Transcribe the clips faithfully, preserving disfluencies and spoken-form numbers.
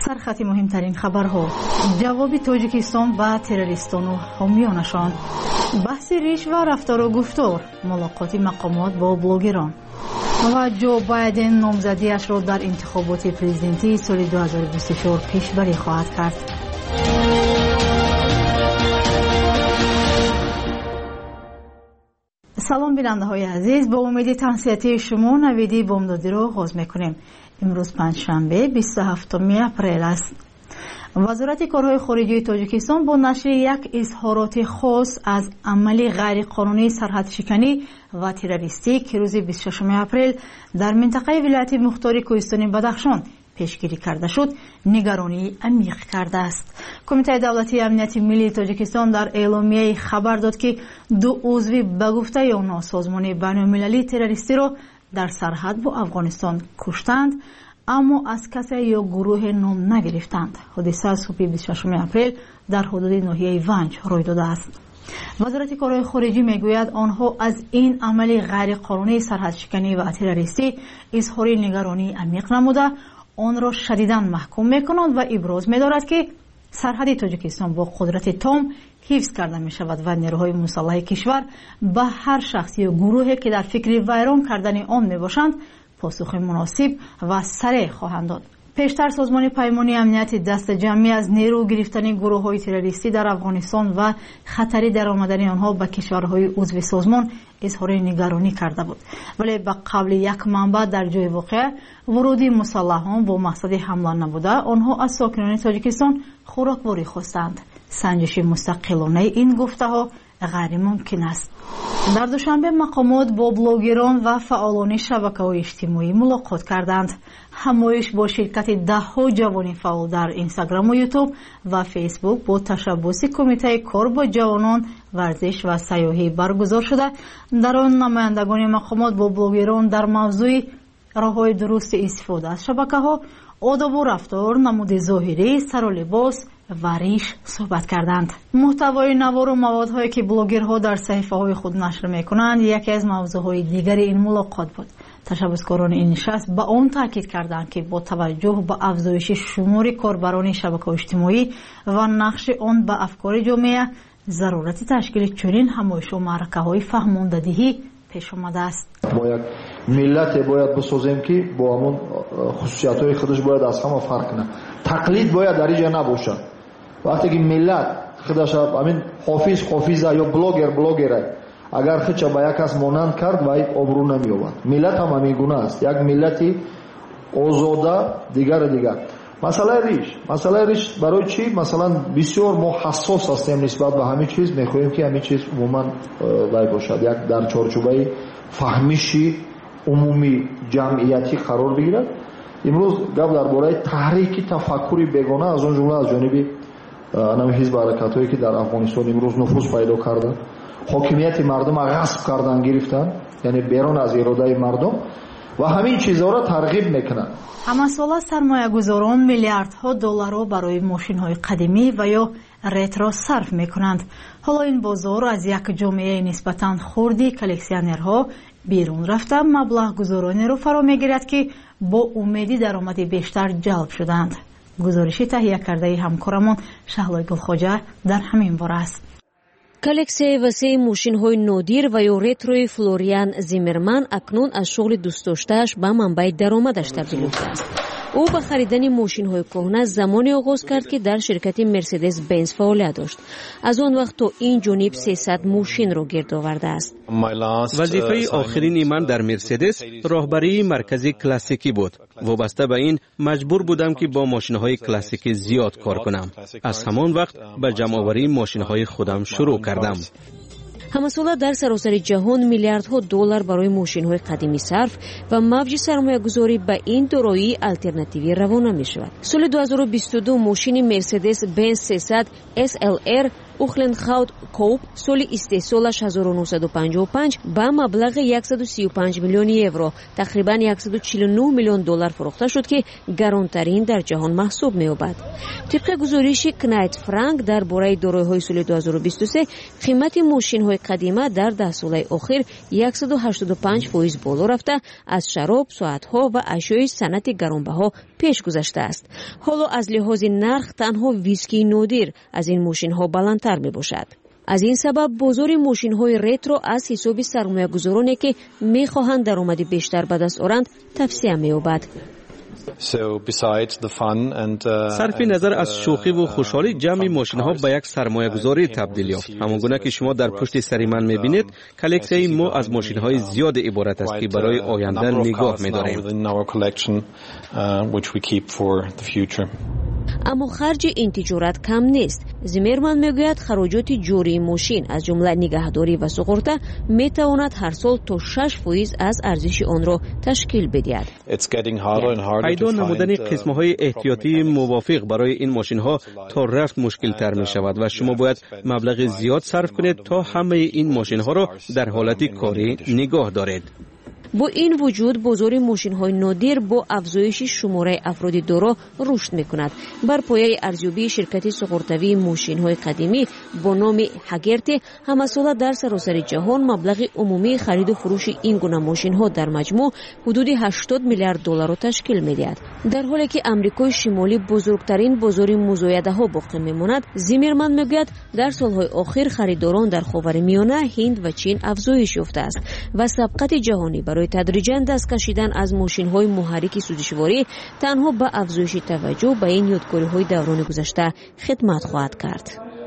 سرخط مهمترین خبرها، جواب تاجیکستان به تروریستان و حامیانشان، بحث ریش و رفتار و گفتار، ملاقات مقامات با بلوگران و جو بایدن نامزدیش را در انتخابات پرزیدنتی سال دو هزار و بیست و چهار پیشبری خواهد کرد. سلام بیننده های عزیز، با امید تنصیحاتی شما نویدی بامدادی را آغاز میکنیم. امروز پنجشنبه بیست و هفتم اپریل است. وزارت کارهای خارجه تاجیکستان با نشر یک اظهارات خاص از عمل غیرقانونی سرحد شکنی و تروریستی که روز بیست و ششم اپریل در منطقه ولایت مختار کوهستان بدخشان پیشگیری کرده شد، نگرانی عمیق کرده است. کمیته دولتی امنیت ملی تاجیکستان در اعلامیه خبر داد که دو عضو به گفته آنها سازمان بین‌المللی تروریستی را در سرحد با افغانستان کشتند، اما از کسی یا گروه نام نگرفتند. حادثه صبح بیست و ششم اپریل در حدود ناحیه ونج روی داده است. وزارت کارهای خارجه میگوید آنها از این عمل غیرقانونی سرحد شکنی و تروریستی اظهار نگرانی عمیق نموده آن را شدیداً محکوم میکنند و ابراز می‌دارد که سرحد تاجیکستان با قدرت تام حفظ کرده می شود و نیروهای مسلح کشور به هر شخصی و گروهی که در فکر ویران کردن آن می باشند پاسخ مناسب و سریع خواهند داد. پیشتر سازمان پیمانی امنیت دست جمعی از نیرو گرفتن گروه های تروریستی در افغانستان و خطری در آمدن آنها به کشورهای عضو سازمان اظهار نگرانی کرده بود، ولی به قبل یک منبع در جای واقع ورود مسلحان با مقصد حمله نبوده آنها از ساکنان تاجیکستان خوراکواری خواستند. سنجش مستقلانه این گفته ها غیر ممکن است. در دوشنبه مقامات با بلوگران و فعالان شبکه‌های اجتماعی ملاقات کردند. همایش با شرکت ده ها جوان فعال در اینستاگرام و یوتیوب و فیسبوک با تشبث کمیته کار با جوانان، ورزش و سیاحی برگزار شده. در آن نمایندگان مقامات با بلوگران در موضوع راه‌های درست استفاده از شبکه‌ها، آداب و رفتار، نمود ظاهری، سر و لباس و ریش صحبت کردند. محتوای نوار و موادهایی که بلوگرها در صفحه‌های خود نشر می‌کنند یکی از موضوعهای دیگر این ملاقات بود. تشبثکاران این نشست به آن تاکید کردند که با توجه به افزایش شمار کاربران شبکه‌های اجتماعی و نقش آن به افکار جامعه، ضرورت تشکیل چنین همایش و معرکه‌های فهماندهی پیش آمده است. ما یک ملت باید بسازیم که با همون خصوصیت‌های خودش باید از همه فرق کنه. تقلید باید در اینجا نباشه. وقتی که ملت خودش همین حافظ حافظه یا بلاگر بلاگره اگر خودش به یک کس مانند کرد و آبرو نمی‌یابد. ملت هم همین گونه است. یک ملتی آزاده دیگر دیگر. مسئله ریش، مسئله ریش برای چی؟ مثلا بسیار ما حساس هستیم نسبت به همین چیز، می‌خوایم که همین چیز عموما وای باشد، یک در چارچوبه فهمیشی عمومی جمعیتی قرار بگیرد. امروز گپ درباره تحریک تفکری بیگانه از اون جمله از جانب نام حزب حرکت‌هایی که در افغانستان امروز نفوذ پیدا کردن، حاکمیت مردم را غصب کردن، گرفتن، یعنی بیرون از اراده مردم و همین چیزها را ترغیب میکنند. همه ساله سرمایه گذاران میلیاردها دلار را برای ماشین های قدیمی و یا رترو صرف میکنند. حالا این بازار از یک جامعه نسبتاً خردی کلکسیونرها بیرون رفته مبلغ گذارانی را فرا میگیرد که با امیدی درآمد بیشتر جلب شدند. گزارشی تهیه کرده همکارمان شهلای گلخواجه در همین باره است. کلکسیای وسیع ماشین‌های نادر و یا رتروی فلوریان زیمرمن اکنون از شغل دوست داشته‌اش به منبع درآمدش تبدیل شده است. او به خریدن ماشین‌های کهنه زمانی آغاز کرد که در شرکت مرسدس بنز فعالیت داشت. از آن وقت تا این جانب سیصد ماشین را گرد آورده است. وظیفه آخرین من در مرسدس راهبری مرکز کلاسیکی بود. وابسته به این مجبور بودم که با ماشین‌های کلاسیکی زیاد کار کنم. از همان وقت به جمع‌آوری ماشین‌های خودم شروع کردم. همساله در سراسر جهان میلیاردها دلار برای ماشین‌های قدیمی صرف و موج سرمایه‌گذاری به این دارایی آلترناتیوی روانه می‌شود. سال دو هزار و بیست و دو ماشین مرسدس بنز سیصد اس ال ار ухленхаут коуп соли истеҳсолаш ҳазору нӯҳсаду панҷоҳу панҷ ба маблағи яксаду сию панҷ миллиони евро, тақрибан яксаду чилу нӯҳ миллион доллар фурӯхта шуд, ки гаронтарин дар ҷаҳон маҳсуб меёбад. тибқи гузориши Кнайт Франк дар бораи дороиҳои соли ду ҳазору бисту се, қимати мошинҳои қадима дар даҳсолаи охир яксаду ҳаштоду панҷ фоиз боло рафта, аз шароб, соатҳо ва ашёи санъати гаронбаҳо пеш гузаштааст. ҳоло аз лиҳози нарх танҳо вискии нодир аз ин мошинҳо баландтар мебошад. аз ин сабаб бозори мошинҳои ретро аз ҳисоби сармоягузороне ки мехоҳанд даромади бештар ба даст оранд тавсея меёбад. сарфи назар аз шӯхӣ ву хушҳолӣ, ҷамъи мошинҳо ба як сармоягузорӣ табдил ёфт. ҳамон гуна ки шумо дар пушти сари ман мебинед, коллексияи мо аз мошинҳои зиёде иборат аст, ки барои оянда нигоҳ медорем. аммо харҷи ин тиҷорат кам нест. Зиммерман мегӯяд, хароҷоти ҷории мошин аз ҷумла нигаҳдорӣ ва суғурта метавонад ҳар сол то шаш фоиз аз арзиши онро ташкил бидиҳад. пайдо намудани қисмҳои эҳтиётии мувофиқ барои ин мошинҳо то рафт мушкилтар мешавад ва шумо бояд маблағи зиёд сарф кунед то ҳамаи ин мошинҳоро дар ҳолати корӣ нигоҳ доред. бо ин вуҷуд бозори мошинҳои нодир бо афзоиши шумораи афроди доро рушд мекунад. бар пояи арзёбии ширкати суғуртавии мошинҳои қадимӣ бо номи Ҳагерти, ҳамасола дар саросари ҷаҳон маблағи умумии хариду фурӯши ин гуна мошинҳо дар маҷмӯъ ҳудуди ҳаштод миллиард долларро ташкил медиҳад. дар ҳоле ки Амрикои шимолӣ бузургтарин бозори музоядаҳо боқӣ мемонад, Зиммерман мегӯяд, дар солҳои охир харидорон дар Ховаримиёна, Ҳинд ва Чин афзоиш ёфтааст ва сабқати ҷаҳонӣ барои тадриҷан даст кашидан аз мошинҳои муҳаррики сӯзишворӣ танҳо ба афзоиши таваҷҷӯҳ ба ин ёдкориҳои даврони гузашта хидмат хоҳад кард.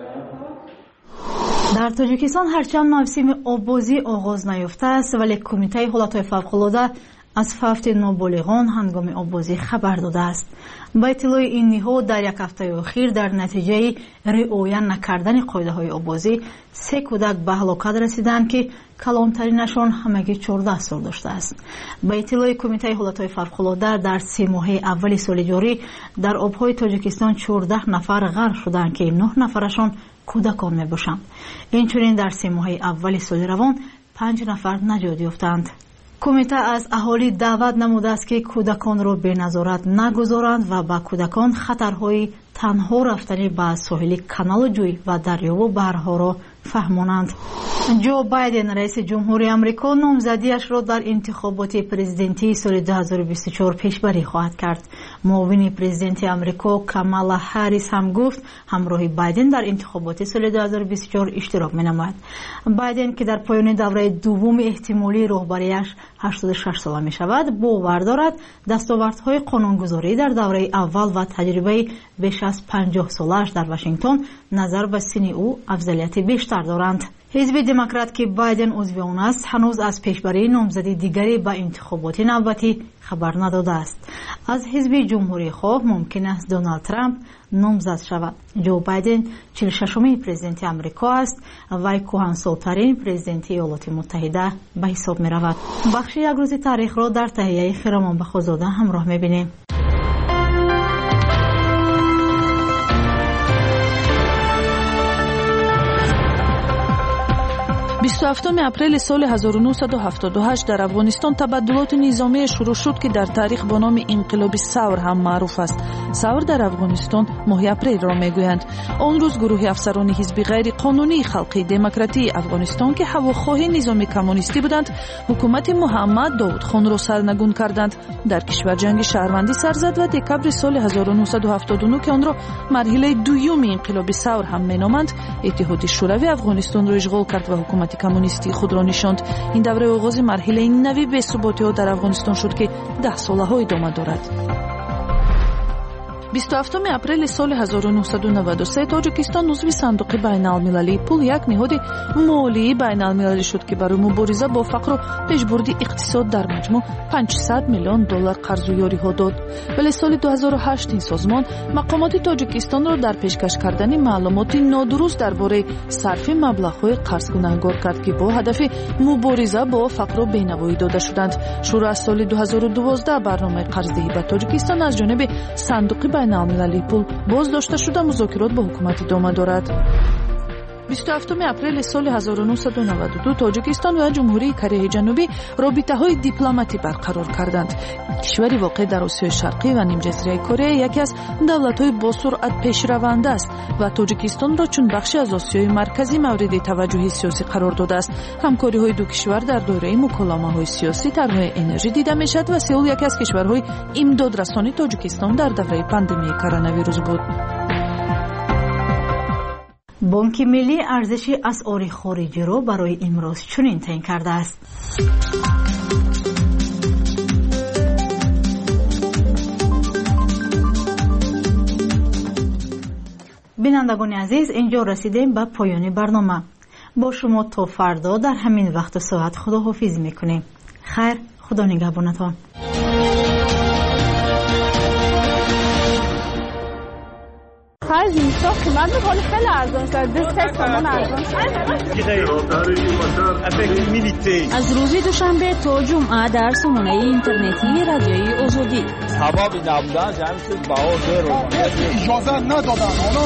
дар Тоҷикистон ҳарчанд мавсими оббозӣ оғоз наёфтааст, вале Кумитаи ҳолатҳои фавқулода аз фавти ноболиғон ҳангоми оббозӣ хабар додааст. ба иттилои ин ниҳод, дар як ҳафтаи охир дар натиҷаи риоя накардани қоидаҳои оббозӣ се кӯдак ба ҳалокат расиданд, ки калонтаринашон ҳамагӣ чордаҳ сол доштааст. ба иттилои Кумитаи ҳолатҳои фавқулода, дар се моҳаи аввали соли ҷорӣ дар обҳои Тоҷикистон чордаҳ нафар ғарқ шуданд, ки нӯҳ нафарашон кӯдакон мебошанд. инчунин дар се моҳаи аввали соли равон панҷ нафар наҷот ёфтанд. Кумита аз аҳолӣ даъват намудааст, ки кӯдаконро беназорат нагузоранд ва ба кӯдакон хатарҳои танҳо рафтани ба соҳили каналу ҷӯй ва дарёву баҳрҳоро фаҳмонанд. ҷо Байден, раиси ҷумҳури Амрико, номзадиашро дар интихоботи президентии соли ду ҳазору бисту чор пешбарӣ хоҳад кард. муовини президенти Амрико Камала Ҳаррис ҳам гуфт, ҳамроҳи Байден дар интихоботи соли ду ҳазору бисту чор иштирок менамояд. Байден, ки дар поёни давраи дуввуми эҳтимолии роҳбарияш ҳаштоду шаш сола мешавад, бовар дорад дастовардҳои қонунгузорӣ дар давраи аввал ва таҷрибаи беш аз панҷоҳ солааш дар Вашингтон назар ба синни ӯ афзалияти бештар доранд. ҳизби демократ, ки Байден узви он аст, ҳанӯз аз пешбарии номзади дигаре ба интихоботи навбатӣ хабар надодааст. аз ҳизби ҷумҳурихоҳ мумкин аст Доналд Трамп номзад шавад. ҷо Байден чилу шашумин президенти Амрико аст. вай кӯҳансолтарин президенти Иёлоти Муттаҳида ба ҳисоб меравад. бахши як рӯзи таърихро дар таҳияи Хиромон Бахозода ҳамроҳ мебинем. бисту ҳафтуми апрели соли ҳазору нӯҳсаду ҳафтоду ҳашт дар Афғонистон табаддулоти низомие шурӯъ шуд, ки дар таърих бо номи инқилоби Савр ҳам маъруф аст. Савр дар Афғонистон моҳи апрелро мегӯянд. он рӯз гурӯҳи афсарони ҳизби ғайриқонунии халқии демократии Афғонистон, ки ҳавохоҳи низоми коммунистӣ буданд, ҳукумати Муҳаммад Довудхонро сарнагун карданд. дар кишвар ҷанги шаҳрвандӣ сар зад ва декабри соли ҳазору нӯҳсаду ҳафтоду нӯ, ки онро марҳилаи дуюми инқилоби Савр ҳам меноманд, иттиҳоди шӯравӣ Афғонистонро ишғол кард ва ҳукумати коммунистии худро нишонд. ин давраи оғози марҳилаи нави бесуботиҳо дар Афғонистон шуд, ки даҳсолаҳо идома дорад. бисту ҳафтуми апрели соли ҳазору нӯҳсаду наваду се Тоҷикистон узви сандуқи байналмилалии пул, як ниҳоди молии байналмилалӣ шуд, ки барои мубориза бо фақру пешбурди иқтисод дар маҷмӯъ панҷсад миллион доллар қарзу ёриҳо дод. вале соли ду ҳазору ҳашт ин созмон мақомоти Тоҷикистонро дар пешкаш кардани маълумоти нодуруст дар бораи сарфи маблағҳои қарз гунаҳгор кард, ки бо ҳадафи мубориза бо фақру бенавоӣ дода шуданд. шурӯъ аз соли ду ҳазору дувоздаҳ барномаи қарздиҳӣ ба Тоҷикистон аз ҷониби сандуқи байналмилалии пул боз дошта шуда музокирот бо ҳукумат идома дорад. بیست و هفتم اپریل سال هزار و نهصد و نود و دو تاجیکستان و جمهوری کره جنوبی رابطه‌های دیپلماتی برقرار کردند. کشوری واقع در آسیای شرقی و نیم جزیره کره یکی از دولت‌های با سرعت پیشرونده است و تاجیکستان را چون بخشی از آسیای مرکزی مورد توجه سیاسی قرار داده است. همکاری‌های دو کشور در دوره مکالمه‌های سیاسی در انرژی دیده می‌شد و سئول یکی از کشورهای امدادرسانی تاجیکستان در دوره پاندمی کرونا ویروس بود. بانک ملی ارزش اسعار خارجی را برای امروز چنین تعیین کرده است. بینندگان عزیز، اینجا رسیدیم به پایان برنامه. با شما تا فردا در همین وقت و ساعت خداحافظی میکنیم. خیر، خدا نگهبانتان. خرج نیستا قیمت میکنه خیلی ارزان شد. دست سامان ارزان شد. از روز دوشنبه تا جمعه در سامانه اینترنتی رادیوی آزادی سبب نبودن جمع شد بهار رو اجازه ندادن. حالا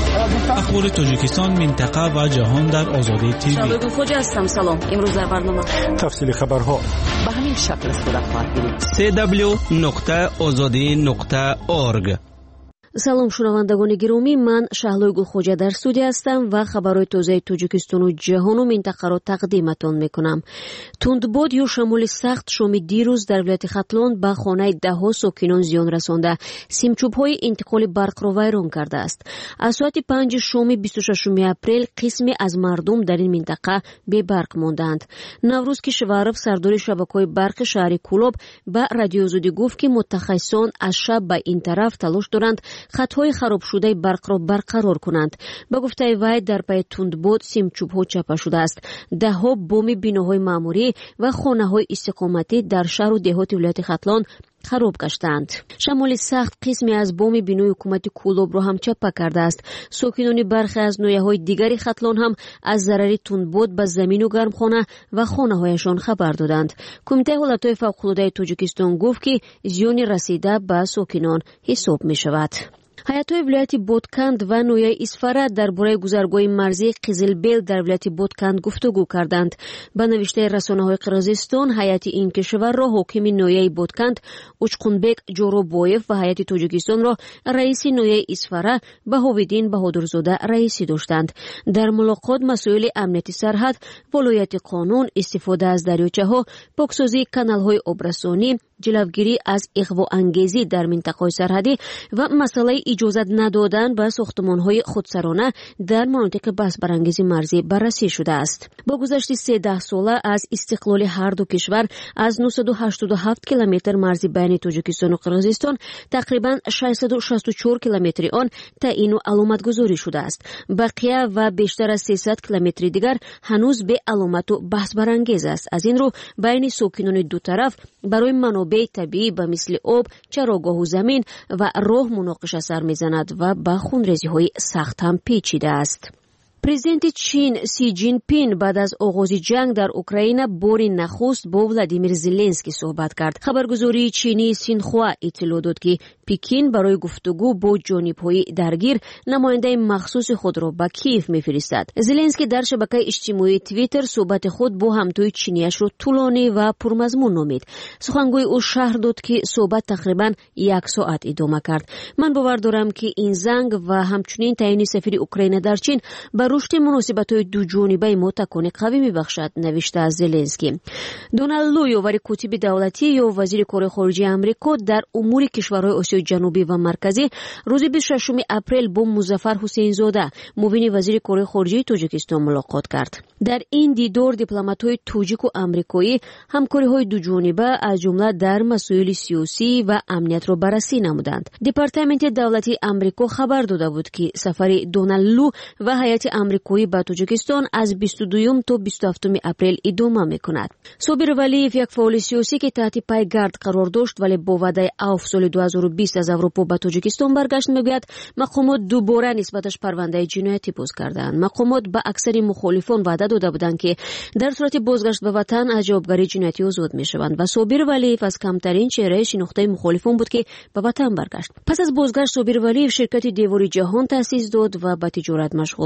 اخبار تاجیکستان، منطقه و جهان در آزادی تیوی. شباب خوش هستم. سلام. امروز در برنامه تفصیل خبرها به همین شکل است خود خواهد گیرید. سی دبلیو نقطه آزادی نقطه اورگ. салом шунавандагони гиромӣ, ман Шаҳлои Гулхоҷа дар студия ҳастам ва хабарҳои тозаи Тоҷикистону ҷаҳону минтақаро тақдиматон мекунам. Тундбод ё шамоли сахт шоми дирӯз дар вилояти Хатлон ба хонаи даҳҳо сокинон зиён расонда, симчӯбҳои интиқоли барқро вайрон кардааст. Аз соати панҷи шоми бисту шашуми апрел қисме аз мардум дар ин минтақа бебарқ мондаанд. Наврӯз Кишваров, сардори шабакаҳои барқи шаҳри Кӯлоб, ба Радиои Озодӣ гуфт ки мутахассисон аз шаб ба ин тараф талош доранд хатҳои харобшудаи барқро барқарор кунанд. Ба гуфтаи вай, дар пайи тундбод симчӯбҳо чапа шудааст. Даҳҳо боми биноҳои маъмурӣ ва хонаҳои истиқоматӣ дар шаҳру деҳоти вилояти Хатлон хароб гаштаанд. Шамоли сахт қисме аз боми бинои ҳукумати Кӯлобро ҳам чапа кардааст. Сокинони бархе аз ноҳияҳои дигари Хатлон ҳам аз зарари тундбод ба замину гармхона ва хонаҳояшон хабар доданд. Кумитаи ҳолатҳои фавқулодаи Тоҷикистон гуфт ки зиёни расида ба сокинон ҳисоб мешавад. ҳаятҳои вилояти Ботканд ва ноҳияи Исфара дар бораи гузаргоҳи марзии Қизилбел дар вилояти Ботканд гуфтугӯ карданд. Ба навиштаи расонаҳои Қирғизистон, ҳаяти ин кишварро ҳокими ноҳияи Ботканд Учқунбек Ҷоробоев ва ҳаяти Тоҷикистонро раиси ноҳияи Исфара Баҳовиддин Баҳодурзода раисӣ доштанд. Дар мулоқот масоили амнияти сарҳад, волояти қонун, истифода аз дарёчаҳо, поксозии каналҳои обрасонӣ, ҷилавгирӣ аз иғвоангезӣ дар минтақаҳои сарҳадӣ ва масъалаи иҷозат надодан ба сохтмонҳои худсарона дар манотиқи баҳсбарангези марзӣ баррасӣ шудааст. Бо гузашти седаҳ сола аз истиқлоли ҳарду кишвар аз нӯҳсаду ҳаштоду ҳафт километр марзи байни Тоҷикистону Қирғизистон тақрибан шашсаду шасту чор километри он таъину аломатгузорӣ шудааст. Бақия ва бештар аз сесад километри дигар ҳанӯз беаломату баҳсбарангез аст. Аз ин рӯ байни сокинони ду тараф барои манобеи табиӣ ба мисли об, чарогоҳу замин ва роҳ муноқиша сар мезанад ва ба хунрезиҳои сахт ҳам печидааст. Президенти Чин Си Ҷинпин баъд аз оғози ҷанг дар Украина бори нахуст бо Владимир Зеленский суҳбат кард. Хабаргузории чинии Синхуа иттилоъ дод ки Пекин барои гуфтугӯ бо ҷонибҳои даргир намояндаи махсуси худро ба Киев мефиристад. Зеленский дар шабакаи иҷтимоии Твиттер суҳбати худ бо ҳамтои чиниашро тӯлонӣ ва пурмазмун номид. Сухангӯи ӯ шаҳр дод ки суҳбат тақрибан як соат идома кард. Ман бовар дорам ки ин занг ва ҳамчунин таъини сафири Украина дар Чин ба рушди муносибатҳои дуҷонибаи мо такони қавӣ мебахшад, навишта Зеленский. Доналд Лу, ёвари котиби давлатӣ ё вазири кори хориҷии Амрико дар умури кишварҳои Осиёи ҷанубӣ ва марказӣ, рӯзи бисту шашуми апрел бо Музаффар Ҳусейнзода, муовини вазири кори хориҷии Тоҷикистон мулоқот кард. Дар ин дидор дипломатҳои тоҷику амрикоӣ ҳамкориҳои дуҷониба аз ҷумла дар масоили сиёсӣ ва амниятро баррасӣ намуданд. Департаменти давлатии Амрико хабар дода буд ки сафари Доналд Лу ва ҳайати амрикоӣ ба Тоҷикистон аз бисту дуюм то бисту ҳафтуми апрел идома мекунад. Собир Валиев, як фаъоли сиёсӣ ки таҳти пайгард қарор дошт, вале бо ваъдаи авф соли ду ҳазору бист аз Аврупо ба Тоҷикистон баргашт, мегӯяд мақомот дубора нисбаташ парвандаи ҷиноятӣ боз кардаанд. Мақомот ба аксари мухолифон ваъда дода буданд ки дар сурати бозгашт ба ватан аз ҷавобгарии ҷиноятӣ озод мешаванд ва Собир Валиев аз камтарин чеҳраи шинохтаи мухолифон буд ки ба ватан баргашт. Пас аз бозгашт Собир Валиев ширкати Девори ҷаҳон таъсис дод ва ба тиҷорат машғул буд. Ӯ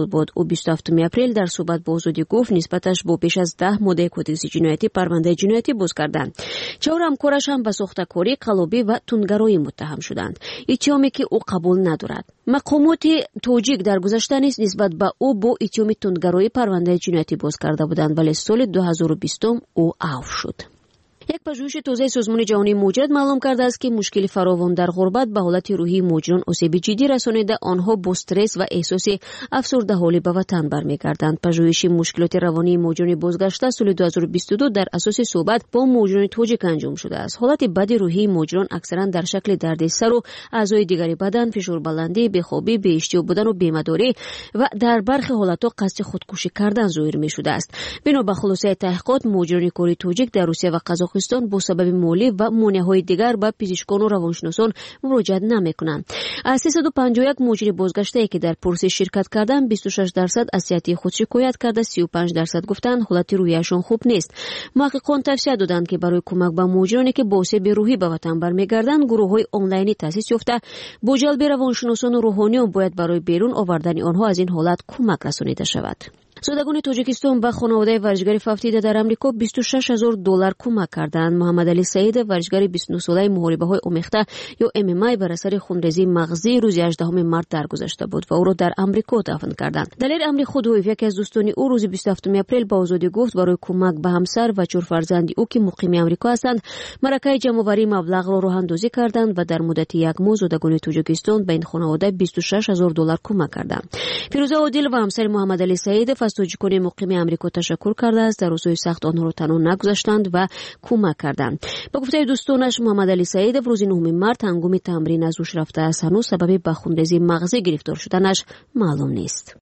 بیست و هفتم اپریل در صحبت با آزادی گفت نسبتش با بیش از ده ماده کدکس جنایتی پرونده جنایتی باز کردند. چهار همکارش هم به ساختکاری، قلابی و تندگرایی متهم شدند. اتهامی که او قبول ندارد. مقامات تاجیک در گذشته نیز نسبت به او با اتهام تندگرایی پرونده جنایتی باز کرده بودند، ولی سال دو هزار و بیست او عفو شد. یک پژوهش تازه سازمان جهانی مهاجرت معلوم کرده است که مشکل فراوان در غربت به حالت روحی مهاجران آسیب جدی رسانیده، آنها با استرس و احساس افسرده حالی به وطن برمیگردند. پژوهش مشکلات روانی مهاجران بازگشته سال دو هزار و بیست و دو در اساس صحبت با مهاجران تاجیک انجام شده است. حالت بد روحی مهاجران اکثرا در شکل دردسر و اعضای دیگری بدن، فشار بلندی، بیخوابی، بی‌اشتها بودن و بیمداری و در برخی حالت‌ها قصد خودکشی کردن ظاهر می‌شده است. بنا به خلاصه تحقیقات، مهاجران کره تاجیک در روسیه و قزاقستان با سبب مالی و مانع‌های دیگر به پزشکان و روانشناسان مراجعه نمی‌کنند. از سیصد و پنجاه و یک مهاجر بازگشته که در پرسش شرکت کردند، بیست و شش درصد از صحت خود شکایت کرده، سی و پنج درصد گفتند حالت روحیشان خوب نیست. محققان توصیه دادند که برای کمک به مهاجرانی که با آسیب روحی به وطن برمیگردند، گروه‌های آنلاینی تأسیس یافته با جلب روانشناسان و روحانیون باید برای بیرون آوردن آنها از این حالت کمک رسانیده شود. زادگان تاجیکستان به خانواده ورزشگر فوتیده در امریکا بیست و شش هزار دلار کمک کردند. محمد علی سعید، ورزشگر بیست و نه ساله محاربه‌های آمیخته یا ام ام ای، بر اثر خونریزی مغزی روز هجدهم مارس درگذشته بود و او را در امریکا دفن کردند. دلیل امر خودرویی یکی از دوستان او روز بیست و هفتم اپریل با آزادی گفت برای کمک به همسر و چهار فرزند او که مقیم امریکا هستند، مرکه جمع‌آوری مبلغ را راه اندازی کردند و در مدت یک ماه زادگان تاجیکستان به این خانواده بیست و شش هزار دلار کمک کردند. فیروزه عادل و همسر محمد علی سعید تاجیکان مقیم امریکا تشکر کرده است. در روزهای سخت آنها را تنها نگذاشتند و کمک کردند. با گفته دوستانش، محمد علی سعید روز نهم مارس هنگام تمرین از هوش رفته است. هنوز سبب به خونریزی مغزی گرفتار شدنش معلوم نیست.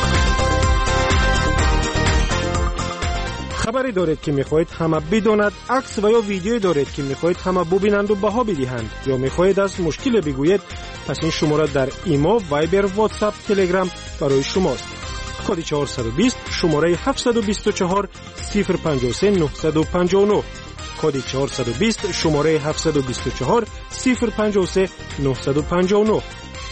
خبری دارید که میخواهید همه بداند، عکس و یا ویدیویی دارید که میخواهید همه ببینند و بها بدهند، یا میخواهید از مشکل بگویید، پس این شماره در ایمو، وایبر، واتساپ، تلگرام برای شماست. کد چهارصد و بیست، شماره هفتصد و بیست و چهار، صفر پنجاه و سه، نهصد و پنجاه و نه. کد چهارصد و بیست، شماره هفتصد و بیست و چهار، صفر پنجاه و سه، نهصد و پنجاه و نه.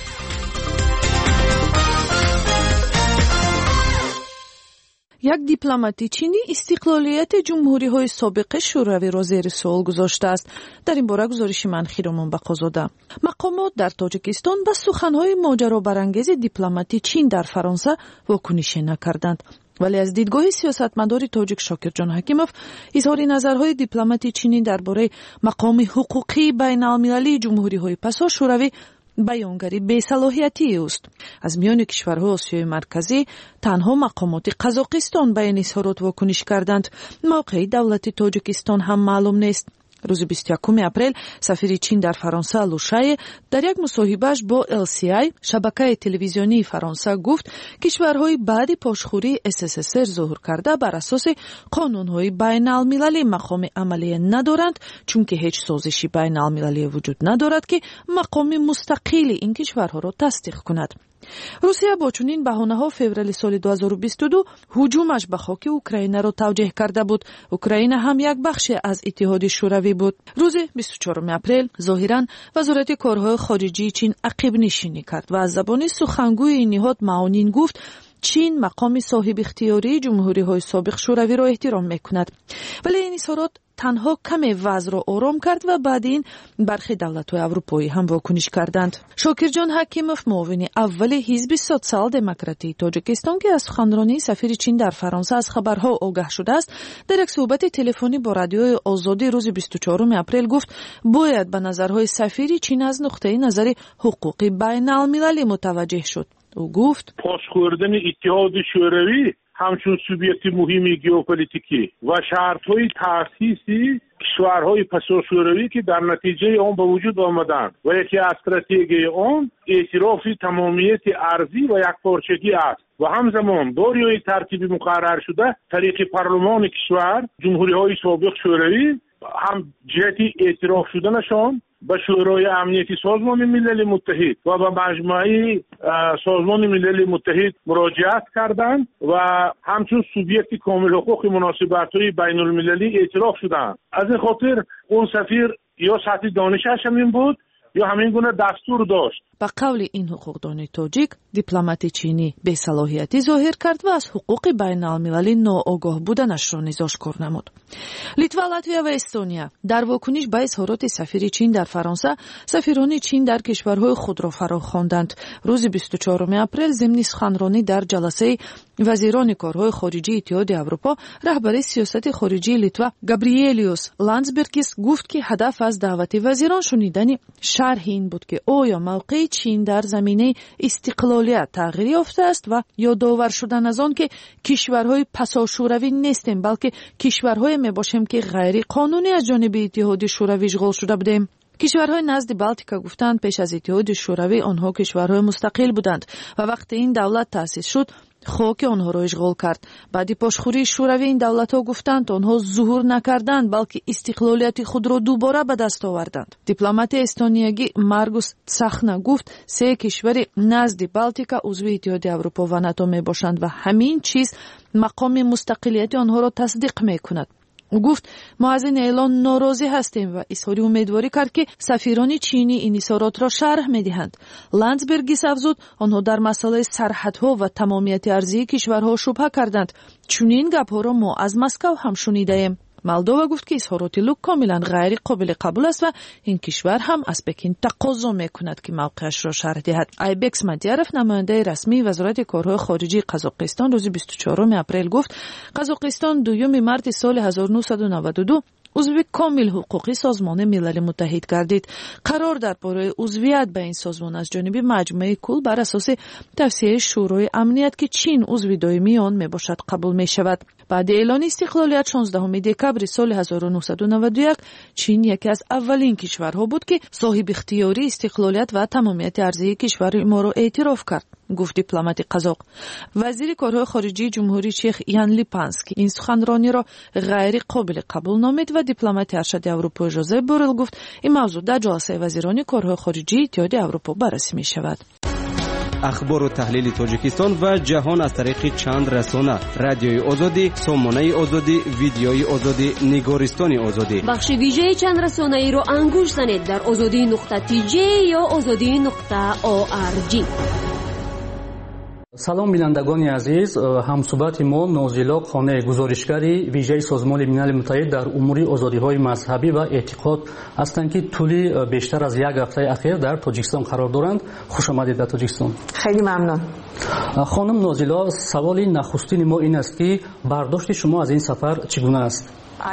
یک دیپلماتی چینی استقلالیت جمهوری‌های سابق شوروی را زیر سوال گذاشته است. در این باره گزارش منخیرمان بقازاده. مقامات در تاجیکستان به سخن‌های ماجرابرانگیز دیپلماتی چین در فرانسه واکنش نکردند. ولی از دیدگاه سیاستمدار تاجیک شاکر جان حکیموف، اظهار نظرهای دیپلماتی چینی درباره مقام حقوقی بین‌المللی جمهوری‌های پسا شوروی بیانگری بی‌صلاحیتی است. از میان کشورهای آسیای مرکزی تنها مقامات قزاقستان به این اظهارات واکنش کردند. موقع دولت تاجیکستان هم معلوم نیست. روز بیست و یکم اپریل سفیر چین در فرانسه لوشای در یک مصاحبهش با ال سی آی شبکه تلویزیونی فرانسه گفت کشورهای بعد پاشخوری اس اس اس ار ظهور کرده بر اساس قانونهای بین المللی مقام عملی ندارند، چون که هیچ سازشی بین المللی وجود ندارد که مقام مستقلی این کشورها را تصدیق کند. روسیه با چنین بهانه‌ها فوریه سال دو هزار و بیست و دو هجومش به خاک اوکراین را توجیه کرده بود. اوکراین هم یک بخش از اتحاد شوروی بود. روز بیست و چهارم اپریل ظاهراً وزارت کارهای خارجه چین عقب نشینی کرد و از زبان سخنگوی این نهاد معاونین گفت چین مقام صاحب اختیاری جمهوری‌های سابق شوروی را احترام می‌کند. ولی این اظهارات تنها کمی وضع را آرام کرد و بعد این برخی دولت‌های اروپایی هم واکنش کردند. شاکر جان حکیموف، معاون اول حزب سوسیال دموکراتی تاجیکستان که از سخنرانی سفیر چین در فرانسه از خبرها آگاه شده است، در یک صحبت تلفنی با رادیوی آزادی روز بیست و چهارم اپریل گفت باید به نظرهای سفیر چین از نقطه نظر حقوقی بین المللی متوجه شد. او گفت پاسخوردن اتحاد شوروی همچون سوبیت مهمی ژئوپلیتیکی و شرطهای تأسیسی کشورهای پسا شوروی که در نتیجه آن به وجود آمدند و یکی از استراتژی آن اعتراف تمامیت ارضی و یکپارچگی است و همزمان داریای ترتیبی مقرر شده طریق پارلمان کشور جمهوری‌های سابق شوروی هم جهتی اعتراف شدنشان به شورای امنیتی سازمان ملل متحد و به مجمع سازمان ملل متحد مراجعت کردند و همچون سوبیت کامل حقوق مناسبت‌های بین المللی اعتراف شدند. از این خاطر اون سفیر یا سطح دانشش همین بود یا همین گونه دستور داشت. با قول این حقوقدان تاجیک، دیپلمات چینی بی‌صلاحیتی ظاهر کرد و از حقوق بین المللی ناآگاه بودنش را نیزاشکار نمود. لیتوا، لاتویا و استونیا در واکنش به اظهارات سفیر چین در فرانسه، سفیران چین در کشورهای خود را فراخواندند. روز بیست و چهارم اپریل ضمن سخنرانی در جلسه وزیران کارهای خارجه اتحاد اروپا، رهبر سیاست خارجی لیتوا گابریلیوس لانdsbergis گفت که هدف از دعوت وزیران شنیدن شرح این بود که آیا موقع چین در زمینه استقلالیت تغییر یافته است و یادآور شدن از آن که کشورهای پسا شوروی نیستیم بلکه کشورهای می باشیم که غیر قانونی از جانب اتحاد شوروی اشغال شده بودیم. کشورهای نزد بالتیکا گفتند پیش از اتحاد شوروی آنها کشورهای مستقل بودند و وقتی این دولت تأسیس شد خاک آنها را اشغال کرد. بعد پاشخوری شوروی این دولت‌ها گفتند آنها ظهور نکردند بلکه استقلالیت خود را دوباره به دست آوردند. دیپلمات استونیایی مارگوس تساخنا گفت سه کشور نزد بالتیکا عضو اتحاد اروپا و ناتو میباشند و همین چیز مقام مستقلیت آنها را تصدیق میکند. او گفت ما از این اعلان ناراضی هستیم و اظهار امیدواری کرد که سفیران چینی این اظهارات را شرح میدهند. لانdsbergis افزود آنها در مسئله سرحدها و تمامیت ارضی کشورها شبهه کردند. چنین گپها را ما از مسکو هم شنیده‌ایم. مولدووا گفت که اظهارات لوک کاملا غیر قابل قبول است و این کشور هم از پکین تقاضا میکند که موقعش را شرح دهد. ایبکس مدیارف، نماینده رسمی وزارت کارهای خارجه قزاقستان، روز بیست و چهارم اپریل گفت قزاقستان دوم مارس سال هزار و نهصد و نود و دو عضو کامل حقوقی سازمان ملل متحد گردید. قرار درباره عضویت به این سازمان از جانب مجمع کل بر اساس توصیه شورای امنیت که چین عضو دائمی آن میباشد قبول میشود. بعد اعلان استقلالیت شانزدهم دکبر سال هزار و نهصد و نود و یک چین یکی از اولین کشورها بود که صاحب اختیاری استقلالیت و تمامیت ارضی کشور ما را اعتراف کرد، گفت دیپلمات قزاق. وزیر کارهای خارجه جمهوری چخ یان لیپانسکی این سخنرانی را غیر قابل قبول نامید و دیپلمات ارشد اروپا ژوزپ بورل گفت این موضوع در جلسه وزیران کارهای خارجه اتحاد اروپا بررسی می شود. اخبار و تحلیل تاجیکستان و جهان از طریق چند رسانه: رادیوی آزادی، سامانه آزادی، ویدیوی آزادی، نگارستان آزادی. بخش ویژه چند رسانه ای رو انگوش زنید در آزادی نقطه تی جی یا آزادی نقطه او آر جی. سلام بینندگان عزیز، همصحبت ما نازیلا خانه گزارشگری ویژه سازمان ملل متحد در امور آزادی‌های مذهبی و اعتقاد هستند که طول بیشتر از یک هفته اخیر در تاجیکستان قرار دارند. خوش آمدید در تاجیکستان. خیلی ممنون. خانم نازیلا، سوال نخستین ما این است که برداشت شما از این سفر چگونه است؟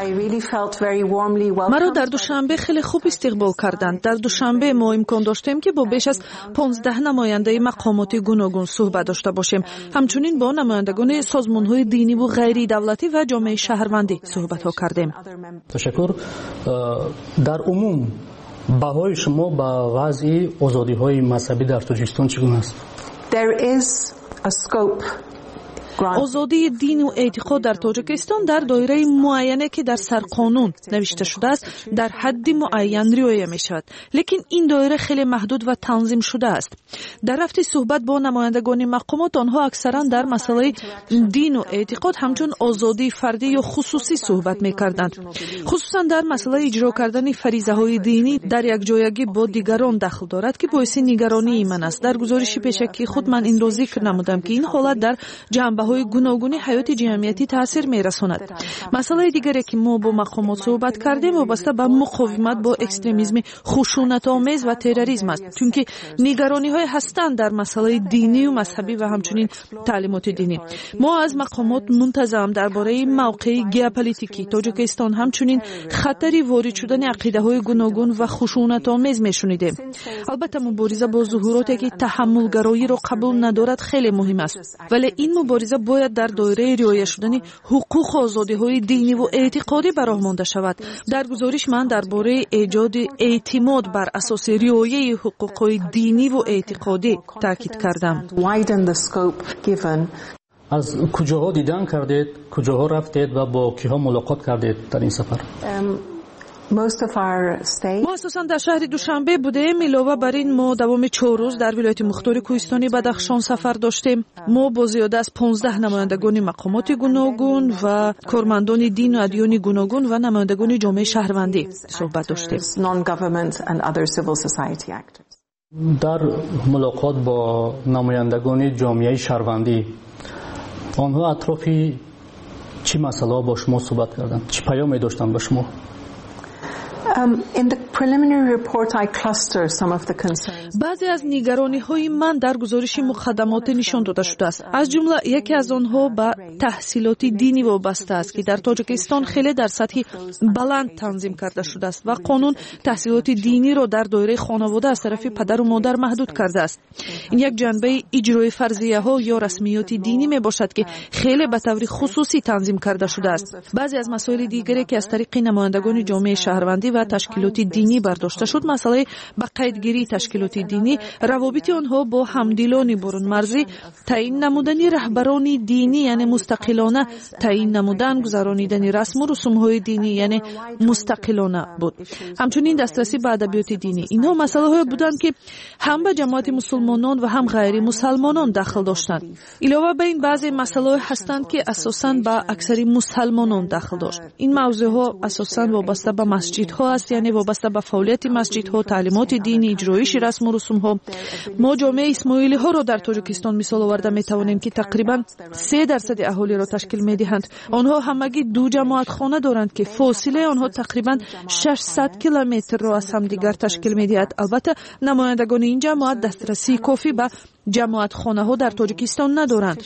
مرا در دوشنبه خیلی خوب استقبال کردند. در دوشنبه ما امکان داشتیم که با بیش از پانزده نماینده مقامات گوناگون صحبت داشته باشیم. همچنین با نمایندگان سازمان‌های دینی و غیر دولتی و جامعه شهروندی صحبت‌ها کردیم. تشکر. در عموم بهای شما با وضع آزادی‌های مذهبی در تاجیکستان چگونه است؟ There is a scope. آزادی دین و اعتقاد در تاجیکستان در دایره معینه که در سرقانون نوشته شده است در حد معین رعایت می شود، لیکن این دایره خیلی محدود و تنظیم شده است. در رفت صحبت با نمایندگان مقامات آنها اکثرا در مسئله دین و اعتقاد همچون آزادی فردی یا خصوصی صحبت می کردند، خصوصا در مسئله اجرا کردن فریضه های دینی در یک جایگی با دیگران دخل دارد که باعث نگرانی من است. در گزارش پیشکی خود من این را ذکر نمودم که این حالت در جنبه های گوناگون حیات جمعیتی تاثیر میرساند. مسئله دیگری که ما با مقامات صحبت کردیم وابسته به مقاومت با اکستریمیسم خشونت آمیز و تروریسم است، چون که نگرانی های هستند در مسئله دینی و مذهبی و همچنین تعلیمات دینی. ما از مقامات منتظم درباره موقع ژئوپلیتیکی تاجیکستان همچنین خطری وارد شدن عقیده های گوناگون و خشونت آمیز میشنیدیم. البته مبارزه با ظهوراتی که تحمل گرایی را قبول ندارد خیلی مهم است، ولی این مبارزه باید در دایره رعایت شدن حقوق و آزادی‌های دینی و اعتقادی به راه مانده شود. در گزارش من درباره ایجاد اعتماد بر اساس رعایت حقوق‌های دینی و اعتقادی تاکید کردم. از کجاها دیدن کردید، کجاها رفتید و با کیها ملاقات کردید در این سفر؟ ما اساساً در شهر دوشنبه بودیم. علاوه بر این ما دوام چهار روز در ولایت مختار کوهستانی بدخشان سفر داشتیم. ما با زیاده از پانزده نمایندگان مقامات گوناگون و کارمندان دین و ادیان گوناگون و نمایندگان جامعه شهروندی صحبت داشتیم. در ملاقات با نمایندگان جامعه شهروندی آنها اطرافی چی مسئله با شما صحبت کردند؟ چی پیامی داشتند با شما؟ Um, in the preliminary report, I cluster some of the concerns. بعضی از نگرانی‌های من در گزارش مقدمات نشان داده شده است. از جمله یکی از آنها به تحصیلات دینی وابسته است که در تاجیکستان خیلی در سطح بلند تنظیم کرده شده است و قانون تحصیلات دینی را در دایره خانواده از طرف پدر و مادر محدود کرده است. این یک جنبه اجرای فرضیه‌ها یا رسمیات دینی میباشد که خیلی به طور خصوصی تنظیم کرده شده است. بعضی از مسائل دیگری که از طریق نمایندگان جامعه شهروندی و تشکیلات دینی برداشته شد، مسئله به قیدگیری تشکیلات دینی، روابط آنها با همدلان برون مرزی، تعیین نمودن رهبران دینی یعنی مستقلانه تعیین نمودن، گذرانیدن رسم و رسوم‌های دینی یعنی مستقلانه بود. همچنین دسترسی به ادبیات دینی. اینها مسائلی بودند که هم به جماعت مسلمانان و هم غیر مسلمانان دخل داشتند. علاوه بر این بعضی مسائل هستند که اساساً به اکثر مسلمانان دخل داشت. این موضوعها اساساً وابسته به مسجدها است، یعنی وابسته به فعالیت مسجدها، تعلیمات دینی، اجرایش رسم و رسوم ها. ما جامعه اسماعیلی ها را در تاجیکستان مثال آورده می توانیم که تقریبا سه درصد اهالی را تشکیل می دهند. آنها همگی دو جماعت خانه دارند که فاصله آنها تقریبا ششصد کیلومتر را از همدیگر تشکیل می دهد. البته نمایندگان این جماعت دسترسی کافی به جماعت خانه ها در تاجیکستان ندارند.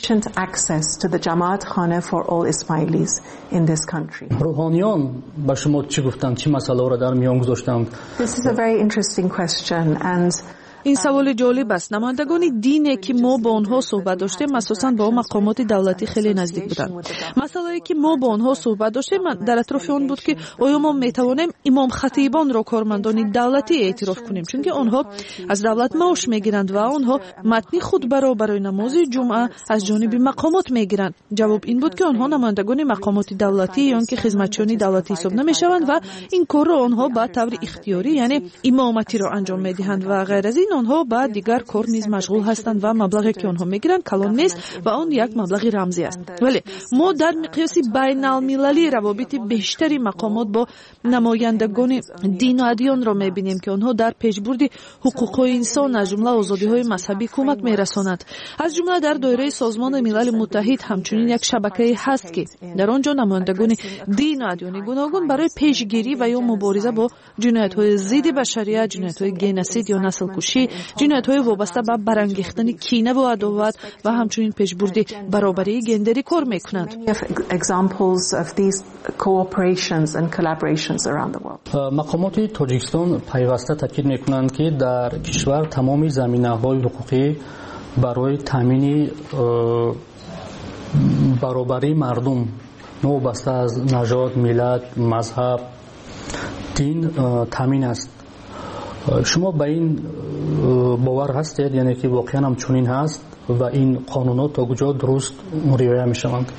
روحانیان با شما چی گفتند؟ چی مسئله را در میان گذاشتند؟ This is a very interesting question and این سوال جالب است. نمایندگان دینی که ما با آنها صحبت داشتیم اساساً با مقامات دولتی خیلی نزدیک بودند. مسئله که ما با آنها صحبت داشتیم در اطراف آن بود که آیا ما میتوانیم امام خطیبان را کارمندان دولتی اعتراف کنیم، چون که آنها از دولت معاش میگیرند و آنها متن خطبه را برای نماز جمعه از جانب مقامات میگیرند. جواب این بود که آنها نمایندگان مقامات دولتی یا که خدمتچیان دولتی حساب نمیشوند و این کار را آنها به طور اختیاری یعنی امامتی را انجام میدهند و غیر از این آنها با دیگر کار نیز مشغول هستند و مبلغی که آنها میگیرند کلان نیست و آن یک مبلغ رمزی است. ولی ما در مقیاس بین المللی روابط بیشتری مقامات با نمایندگان دین و ادیان را میبینیم که آنها در پیشبرد حقوق انسان از جمله آزادی‌های مذهبی کمک میرسانند. از جمله در دایره سازمان ملل متحد همچنین یک شبکه هست که در آنجا نمایندگان دین و ادیان گوناگون برای پیشگیری و یا مبارزه با جنایت‌های ضد بشریت، جنایت‌های گنوسید یا نسل کشی، جنایت‌های وابسته به برانگیختن کینه و عداوت و همچنین پیشبرد برابری گندری کار میکنند. مقامات تاجیکستان پیوسته تاکید میکنند که در کشور تمام زمینه‌های حقوقی برای تامین برابری مردم وابسته از نژاد، ملت، مذهب، دین تامین است. شما به این باور هستید یعنی که واقعا هم چنین هست و این قانونات تا کجا درست رعایت میشوند؟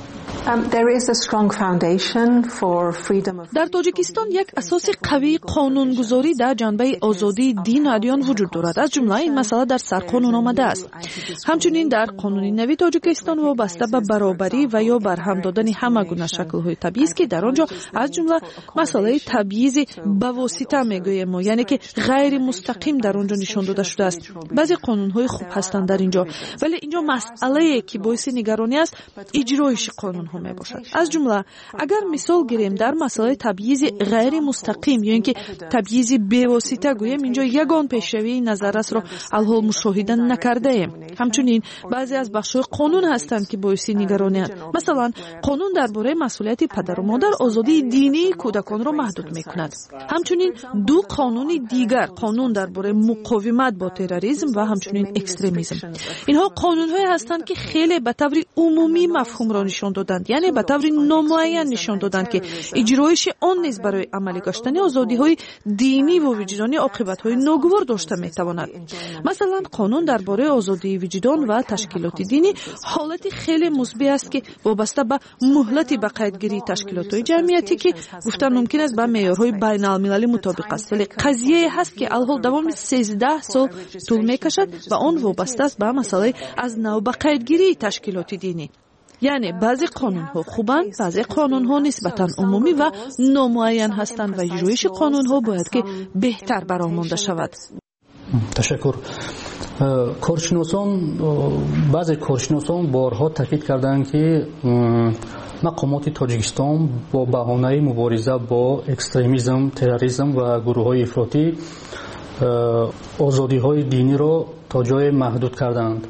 در تاجیکستان یک اساس قوی قانونگذاری در جنبه آزادی دین و ادیان وجود دارد. از جمله این مسئله در سرقانون آمده است. همچنین در قانون نوی تاجیکستان وابسته به برابری و یا برهم دادن همه گونه شکل‌های تبعیض که در آنجا از جمله مسئله تبعیض به واسطه میگوییم ما، یعنی که غیر مستقیم در آنجا نشان داده شده است. بعضی قانون‌های خوب هستند در اینجا، ولی اینجا مسئله که باعث نگرانی است اجرایش قانون ها می باشد. از جمله اگر مثال گیریم در مسئله تبعیض غیر مستقیم یا اینکه تبعیض به واسطه گوییم، اینجا یگان پیشروی نظررس را الحال مشاهده نکرده ایم. همچنین بعضی از بخش‌های قانون هستند که باعث نگرانی است. مثلا قانون درباره مسئولیت پدر و مادر آزادی دینی کودکان را محدود می‌کند. همچنین دو قانون دیگر، قانون درباره مقاومت با تروریسم و همچنین اکستریمیسم. اینها قانون‌هایی هستند که خیلی به طور عمومی مفهوم را نشان دادند، یعنی به طور نامعین نشان دادند که اجرایش آن نیز برای عملی گشتن آزادی‌های دینی و وجدانی عاقبت‌های ناگوار داشته می‌تواند. مثلا قانون درباره آزادی وجدان و تشکیلات دینی حالت خیلی مثبت است که وابسته به مهلت به قیدگیری تشکیلات جمعیتی که گفتن ممکن است با معیارهای بین المللی مطابق است، ولی قضیه هست که الحال دوام سیزده سال طول میکشد و آن وابسته است به مسئله از نو به قیدگیری تشکیلات دینی. یعنی بعضی قانون ها خوبند، بعضی قانون ها نسبتا عمومی و نامعین هستند و اجرایش قانون ها باید که بهتر برآورده شود. تشکر. کارشناسان بعضی کارشناسان بارها تاکید کردند که مقامات تاجیکستان با بهانه مبارزه با اکستریمیسم، تروریسم و گروه‌های افراطی آزادی‌های دینی را تا جای محدود کردند.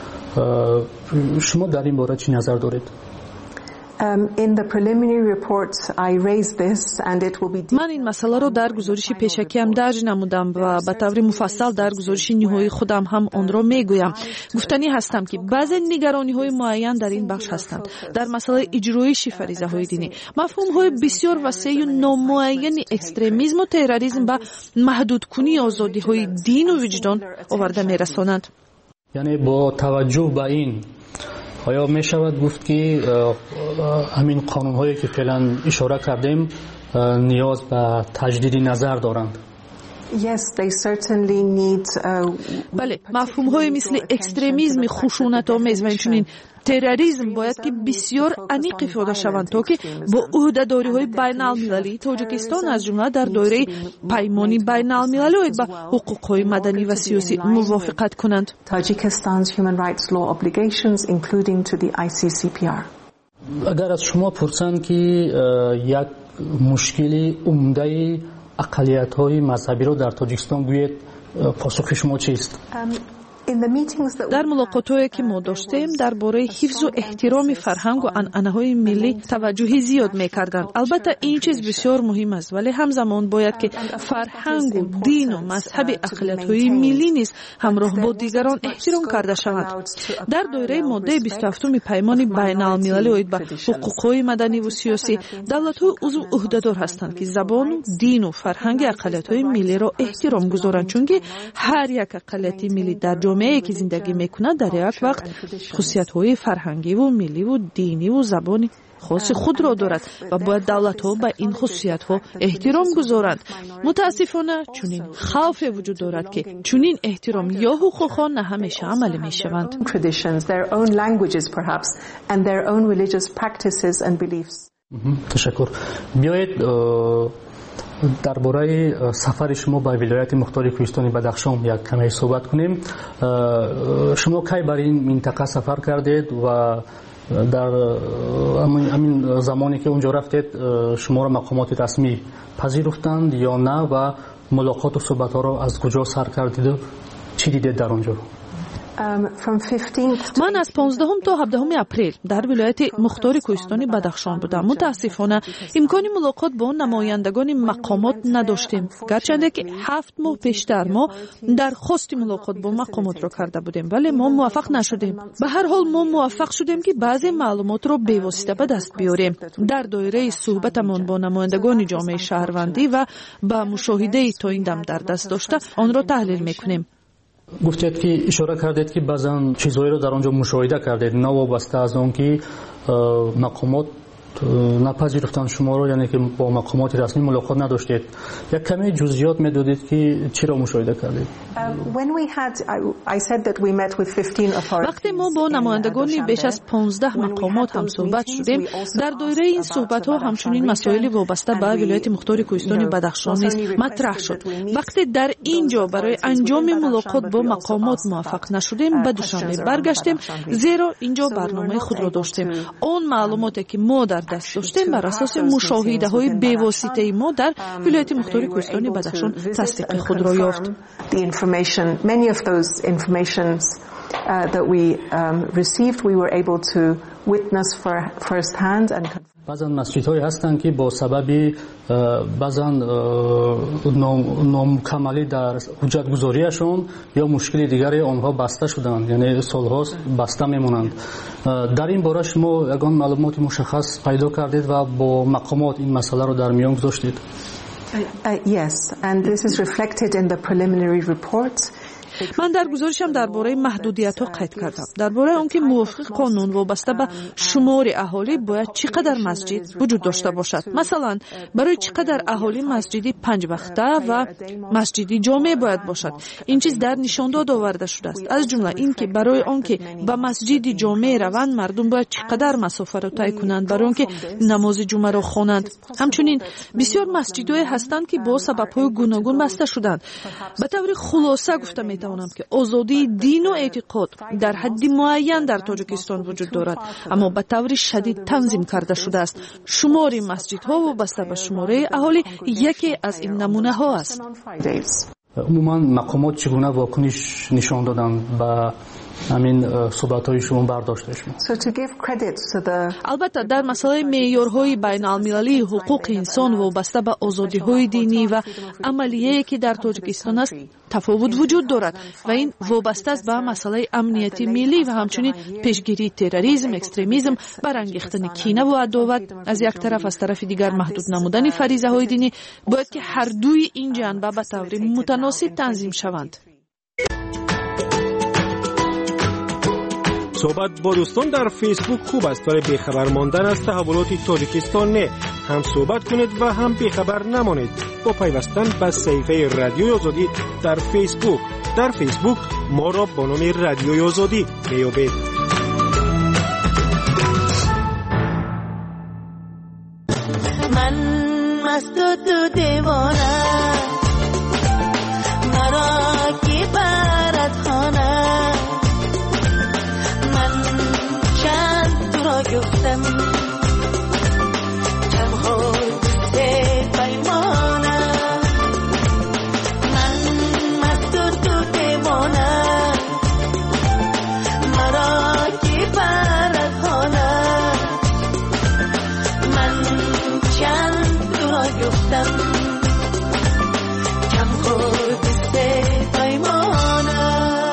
شما در این باره چی نظر دارید؟ من این مسئله را در گزارش پیشکیم درج نمودم و به طور مفصل در گزارش نهایی خودم هم آن را میگویم. گفتنی هستم که بعضی نگرانی های معین در این بخش هستند. در مسئله اجرایش فریضه های دینی مفهوم های بسیار وسیع و نامعین اکستریمیسم و تروریسم به محدود کنی آزادی های دین و وجدان آورده میرسانند. یعنی با توجه به این آیا می شود گفت که همین قانون هایی که فعلا اشاره کردیم نیاز به تجدید نظر دارند؟ Yes, they certainly need. بله، مفهوم های مثل اکستریمیسم خشونت آمیز و همچنین تروریسم باید که بسیار عمیق افاده شوند تا که با عهده‌داری های بین المللی تاجیکستان از جمله در دایره پیمانی بین المللی با حقوق های مدنی و سیاسی موافقت کنند. Tajikistan's human rights law obligations including to the آی سی سی پی آر. اگر از شما پرسند که یک مشکلی عمده اقلیت های مذهبی را در تاجیکستان گوید، پاسخ شما چیست؟ در ملاقات‌هایی که ما داشتیم درباره حفظ و احترام فرهنگ و عنعنه‌های ملی توجه زیاد می‌کردند. البته این چیز بسیار مهم است، ولی همزمان باید که فرهنگ و دین و مذهب اقلیت‌های ملی نیز همراه با دیگران احترام کرده شود. در دایره ماده بیست و هفت پیمان بین المللی اوید به حقوق‌های مدنی و سیاسی دولت‌های عضو عهده‌دار هستند که زبان و دین و فرهنگ اقلیت‌های ملی را احترام گذارند، چون که هر یک اقلیت ملی در جامعه که زندگی میکنه در یک وقت خصوصیت‌های فرهنگی و ملی و دینی و زبانی خاص خود را دارد و باید دولت‌ها به این خصوصیت‌ها احترام گذارند. متاسفانه چنین خوف وجود دارد که چنین احترام یا حقوق‌ها نه همیشه عملی می‌شوند. تشکر. بیایید درباره سفر شما به ولایت مختار کوهستان بدخشان یک کمی صحبت کنیم. شما کی بر این منطقه سفر کردید و در همین زمانی که اونجا رفتید شما را مقامات رسمی پذیرفتند یا نه و ملاقات و صحبت ها را از کجا سر کردید و چی دیدید در اونجا؟ من از پانزدهم تا هفدهم اپریل در ولایت مختار کوهستان بدخشان بودم. متاسفانه امکان ملاقات با نمایندگان مقامات نداشتیم، گرچه که هفت ماه پیشتر ما درخواست ملاقات با مقامات را کرده بودیم ولی ما موفق نشدیم. به هر حال ما موفق شدیم که بعضی معلومات را به واسطه به دست بیاریم. در دایره صحبتمان با نمایندگان جامعه شهروندی و با مشاهده تا این دم در دست داشته آن را تحلیل میکنیم. گفتید که اشاره کردید که بعضا چیزهایی رو در آنجا مشاهده کردید نه وابسته از آن که مقامات نپذیرفتن شما رو، یعنی که با مقامات رسمی ملاقات نداشتید. یک کمی جزئیات میدادید که چی را مشاهده کردید؟ وقتی ما با نمایندگان بیش از پانزده مقامات هم صحبت شدیم، در دایره این صحبت ها همچنین مسائل وابسته به ولایت مختار کوهستان بدخشان نیز مطرح شد. وقتی در اینجا برای انجام ملاقات با مقامات موفق نشدیم به دوشنبه برگشتیم، زیرا اینجا برنامه خود را داشتیم. آن معلوماتی که ما در دست داشتیم بر اساس مشاهده های بی‌واسطه ما در ولایت مختار کوهستان بدخشان تصدیق خود را یافت. Many of those informations uh, that we um, received, we were able to witness for first hand and بعضا مسجدهایی هستند که با سبب بعضا نامکملی در حجت گذاریشون یا مشکل دیگری آنها بسته شدند، یعنی سالهاست بسته میمونند. در این باره شما یگان معلومات مشخص پیدا کردید و با مقامات این مسئله رو در میان گذاشتید؟ Uh, yes, and this is reflected in the preliminary report. من در گزارشم درباره محدودیت‌ها قید کردم. درباره آنکه موافق قانون وابسته به شمار اهالی باید چقدر مسجد وجود داشته باشد. مثلا برای چقدر اهالی مسجدی پنج وقته و مسجدی جامع باید باشد. این چیز در نشانداد آورده شده است. از جمله اینکه برای آنکه به مسجدی جامع روند مردم باید چقدر مسافت را طی کنند برای آنکه نماز جمعه را خوانند. همچنین بسیار مسجدهای هستند که با سبب‌های گوناگون بسته شدند. به طور خلاصه گفته میتوانم که آزادی دین و اعتقاد در حد معین در تاجیکستان وجود دارد، اما به طور شدید تنظیم کرده شده است. شمار مسجدها وابسته به شماره اهالی یکی از این نمونه ها است. عموما مقامات چگونه واکنش نشان دادن به همین صحبت‌های شما برداشتش؟ البته در مسئله معیارهای بین المللی حقوق انسان وابسته به آزادی‌های دینی و عملیه که در تاجیکستان است تفاوت وجود دارد و این وابسته است به مسئله امنیتی ملی و همچنین پیشگیری تروریسم، اکستریمیسم، برانگیختن کینه و عداوت از یک طرف، از طرف دیگر محدود نمودن فریضه‌های دینی باید که هر دوی این جنبه به طور متناسب تنظیم شوند. صحبت با دوستان در فیسبوک خوب است، ولی بیخبر ماندن از تحولات تاجیکستان نه. هم صحبت کنید و هم بیخبر نمانید با پیوستن به صفحه رادیوی آزادی در فیسبوک. در فیسبوک ما را با نام رادیوی آزادی بیابید. من مست و تو دیوانه مرا کی برد خانه گفتم چم خود سه پیمانه من مست و تو دیوانه مرا کی برد خانه من چند تو را گفتم چم خود سه پیمانه.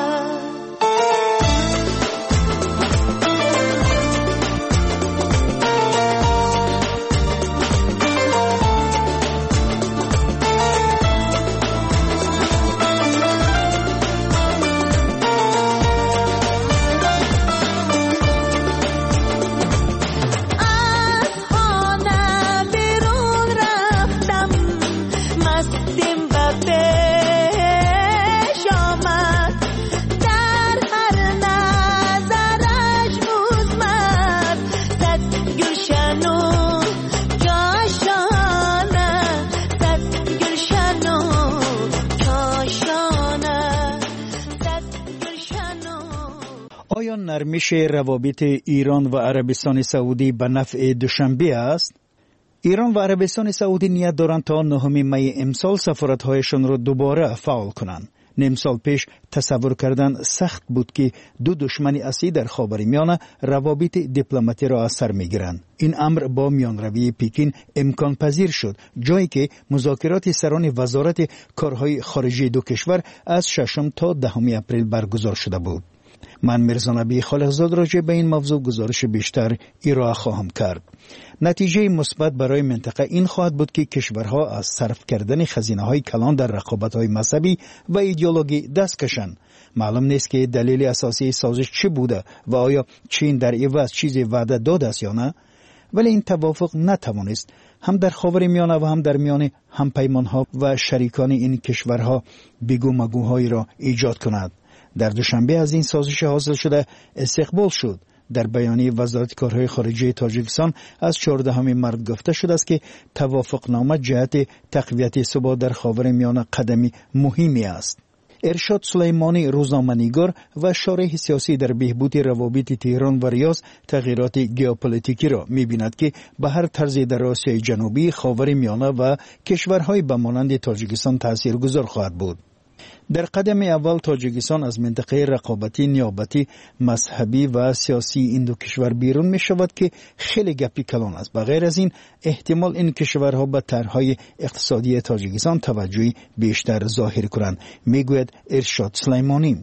آیا نرمش روابط ایران و عربستان سعودی به نفع دوشنبه است؟ ایران و عربستان سعودی نیت دارند تا نهم می امسال سفارت‌هایشان را دوباره فعال کنند. نیم سال پیش تصور کردن سخت بود که دو دشمن اصلی در خاورمیانه روابط دیپلماتی را از سر می‌گیرند. این امر با میانروی پیکین امکان پذیر شد، جایی که مذاکرات سران وزارت کارهای خارجی دو کشور از ششم تا دهم اپریل برگزار شده بود. من میرزا نبی خالقزاد راجع به این موضوع گزارش بیشتر ارائه خواهم کرد. نتیجه مثبت برای منطقه این خواهد بود که کشورها از صرف کردن خزینه‌های کلان در رقابت‌های مذهبی و ایدئولوژی دست کشند. معلوم نیست که دلیل اساسی سازش چه بوده و آیا چین در عوض چیزی وعده داده است یا نه، ولی این توافق نتوانست هم در خاورمیانه و هم در میان همپیمان‌ها و شریکان این کشورها بگو مگوهایی را ایجاد کند. در دوشنبه از این سازش حاصل شده استقبال شد. در بیانیه وزارت کارهای خارجی تاجیکستان از چهاردهم مارس گفته شده است که توافقنامه جهت تقویت ثبات در خاورمیانه قدمی مهمی است. ارشاد سلیمانی روزنامه‌نگار و شارح سیاسی در بهبود روابط تهران و ریاض تغییرات ژئوپلیتیکی را می‌بیند که به هر طرز در آسیای جنوبی، خاورمیانه و کشورهای به مانند تاجیکستان تاثیرگذار خواهد بود. در قدم اول تاجیکستان از منطقه رقابتی، نیابتی، مذهبی و سیاسی این دو کشور بیرون می شود که خیلی گپی کلان است. بغیر از این احتمال این کشورها به طرحهای اقتصادی تاجیکستان توجهی بیشتر ظاهر کنند، میگوید ارشاد سلیمانی.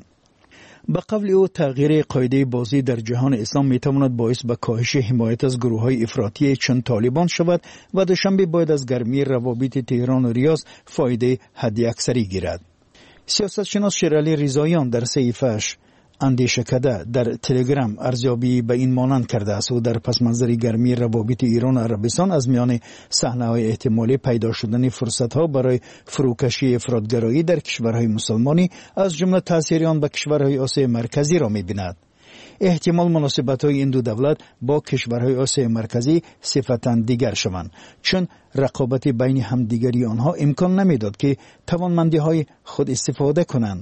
به قول او تغییر قاعده بازی در جهان اسلام میتواند باعث به کاهش حمایت از گروه‌های افراطی چون طالبان شود و دوشنبه باید از گرمی روابط تهران و ریاض فایده حداکثری گیرد. سیاستشناس شیرالی رضاییان در صحیفه‌اش اندیشه کده در تلگرام ارزیابی به این مانند کرده است و در پس منظر گرمی روابط ایران و عربستان از میان صحنه‌های احتمالی پیدا شدن فرصت‌ها برای فروکشی افراطگرایی در کشورهای مسلمانی از جمله تأثیر آن به کشورهای آسیا مرکزی را می‌بیند. احتمال مناسبت‌های این دو دولت با کشورهای آسیا مرکزی صفتاً دیگر شوند، چون رقابت بین همدیگری آنها امکان نمی‌داد که توانمندی‌های خود استفاده کنند.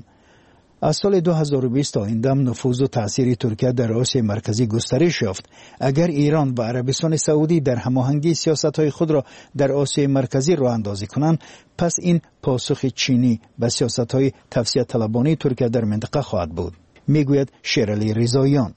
از سال دو هزار و بیست تا این دم نفوذ و تأثیر ترکیه در آسیا مرکزی گسترش یافت. اگر ایران و عربستان سعودی در هماهنگی سیاست‌های خود را در آسیا مرکزی راه اندازی کنند، پس این پاسخ چینی به سیاست‌های تفسیه طلبانه ترکیه در منطقه خواهد بود، میگوید شیرالی رضاییان.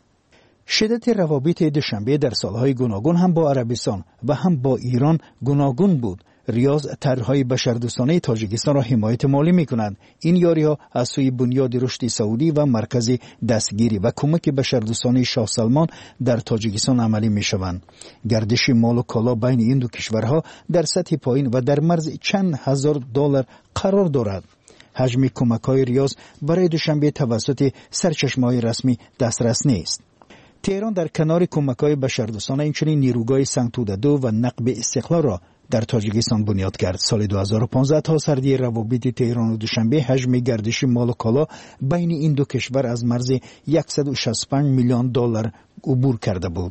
شدت روابط دوشنبه در سالهای گوناگون هم با عربستان و هم با ایران گوناگون بود. ریاض طرح‌های بشردوستانه تاجیکستان را حمایت مالی می‌کنند. این یاری‌ها از سوی بنیاد رشد سعودی و مرکز دستگیری و کمک بشردوستانه شاه سلمان در تاجیکستان عملی می‌شوند. گردش مال و کالا بین این دو کشورها در سطح پایین و در مرز چند هزار دلار قرار دارد. حجم کمک‌های ریاض برای دوشنبه توسط سرچشمه‌های رسمی دسترس نیست. تهران در کنار کمک‌های بشردوستانه اینچنین نیروگاه سنگتوده دو و نقب استقلال را در تاجیکستان بنیاد کرد. سال دو هزار و پانزده تا سردی روابط تهران و دوشنبه حجم گردش مال و کالا بین این دو کشور از مرز صد و شصت و پنج میلیون دلار عبور کرده بود.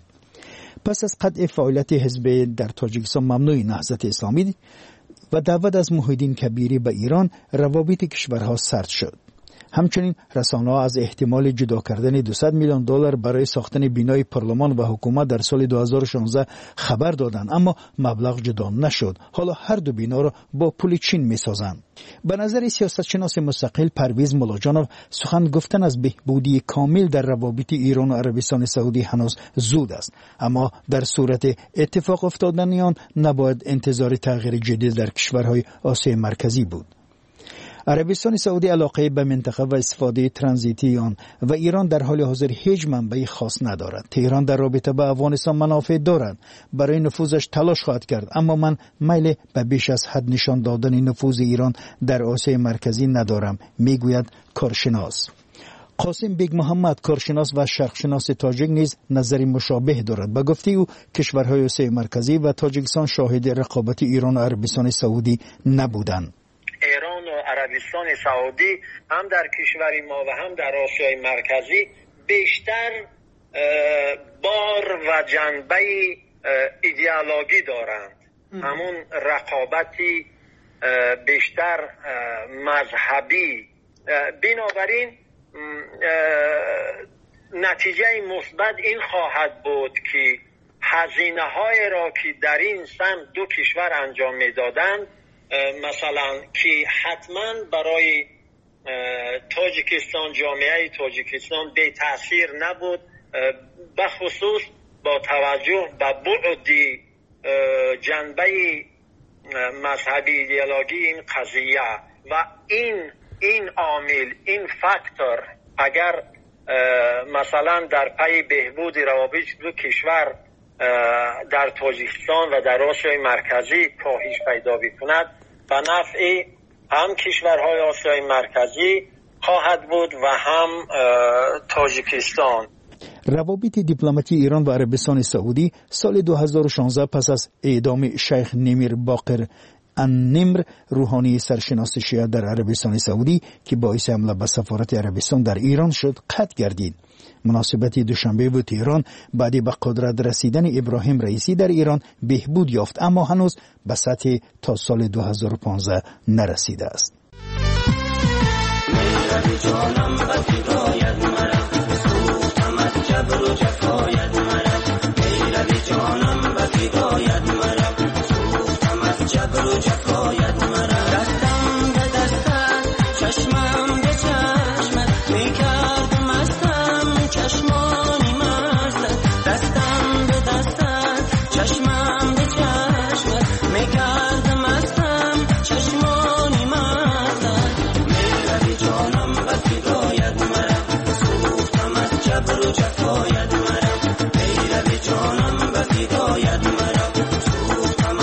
پس از قطع فعالیت حزب در تاجیکستان ممنوع نهضت اسلامی و دعوت از موحدین کبیری به ایران، روابط کشورها سرد شد. همچنین رسانه‌ها از احتمال جدا کردن دویست میلیون دلار برای ساختن بینای پارلمان و حکومت در سال دو هزار و شانزده خبر دادند، اما مبلغ جدا نشد. حالا هر دو بینا را با پول چین می‌سازند. به نظر سیاستشناس مستقل پرویز ملاجانوف، سخن گفتن از بهبودی کامل در روابط ایران و عربستان سعودی هنوز زود است، اما در صورت اتفاق افتادن آن نباید انتظار تغییر جدی در کشورهای آسیا مرکزی بود. عربستان سعودی علاقه به منطقه و استفاده ترانزیتی آن و ایران در حال حاضر هیچ منبعی خاص ندارد. تهران در رابطه با افغانستان منافع دارد، برای نفوذش تلاش خواهد کرد، اما من میل به بیش از حد نشان دادن نفوذ ایران در آسیا مرکزی ندارم، میگوید کارشناس. قاسم بیگ محمد، کارشناس و شرقشناس تاجیک، نیز نظری مشابه دارد. به گفته او کشورهای آسیا مرکزی و تاجیکستان شاهد رقابت ایران و عربستان سعودی نبودند. ایران و عربستان سعودی هم در کشور ما و هم در آسیای مرکزی بیشتر بار و جنبه ایدئولوژی دارند. همون رقابتی بیشتر مذهبی. بنابراین نتیجه مثبت این خواهد بود که هزینه های را که در این سمت دو کشور انجام میدادند، مثلا که حتما برای تاجیکستان، جامعه تاجیکستان بی تأثیر نبود، به خصوص با توجه به بعد جنبه مذهبی ایدئولوژی این قضیه و این این عامل، این فاکتور اگر مثلا در پی بهبود روابط دو کشور در تاجیکستان و در آسیای مرکزی کاهش پیدا بکند، به نفع هم کشورهای آسیای مرکزی خواهد بود و هم تاجیکستان. روابط دیپلماتی ایران و عربستان سعودی سال دو هزار و شانزده پس از اعدام شیخ نمیر باقر النمر، روحانی سرشناس شیعه در عربستان سعودی که باعث حمله به سفارت عربستان در ایران شد، قطع گردید. مناسبت دوشنبه و تهران بعد به قدرت رسیدن ابراهیم رئیسی در ایران بهبود یافت، اما هنوز به سطح تا سال دو هزار و پانزده نرسیده است.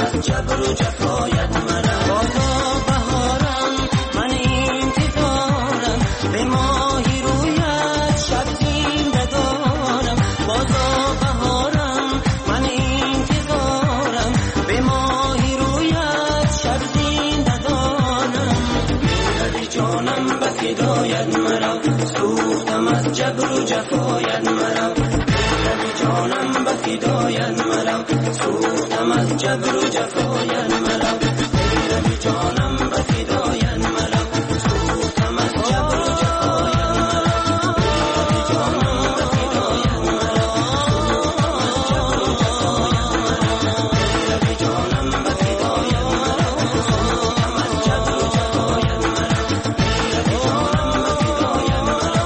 جفایت مرا بازا بهارم من انتظارم جبر و جفایت مرا روی جانم بفدایت مرا سوختم از جبر و جفایت مرا روی جانم بفدایت مرا سوختم از جبر و جفایت مرا روی جانم بفدایت مرا سوختم از جبر و جفایت مرا روی جانم بفدایت مرا سوختم از جبر و جفایت مرا روی جانم بفدایت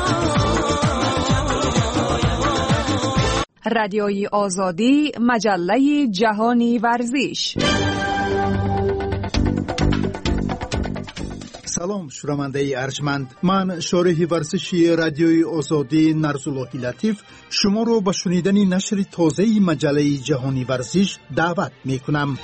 رادیوی آزادی، مجله جهانی ورزش. سلام شنونده ارجمند، من شارح ورزشی رادیوی آزادی نرزاللهی لطیف شما رو به شنیدن نشر تازه مجله جهانی ورزش دعوت می کنم.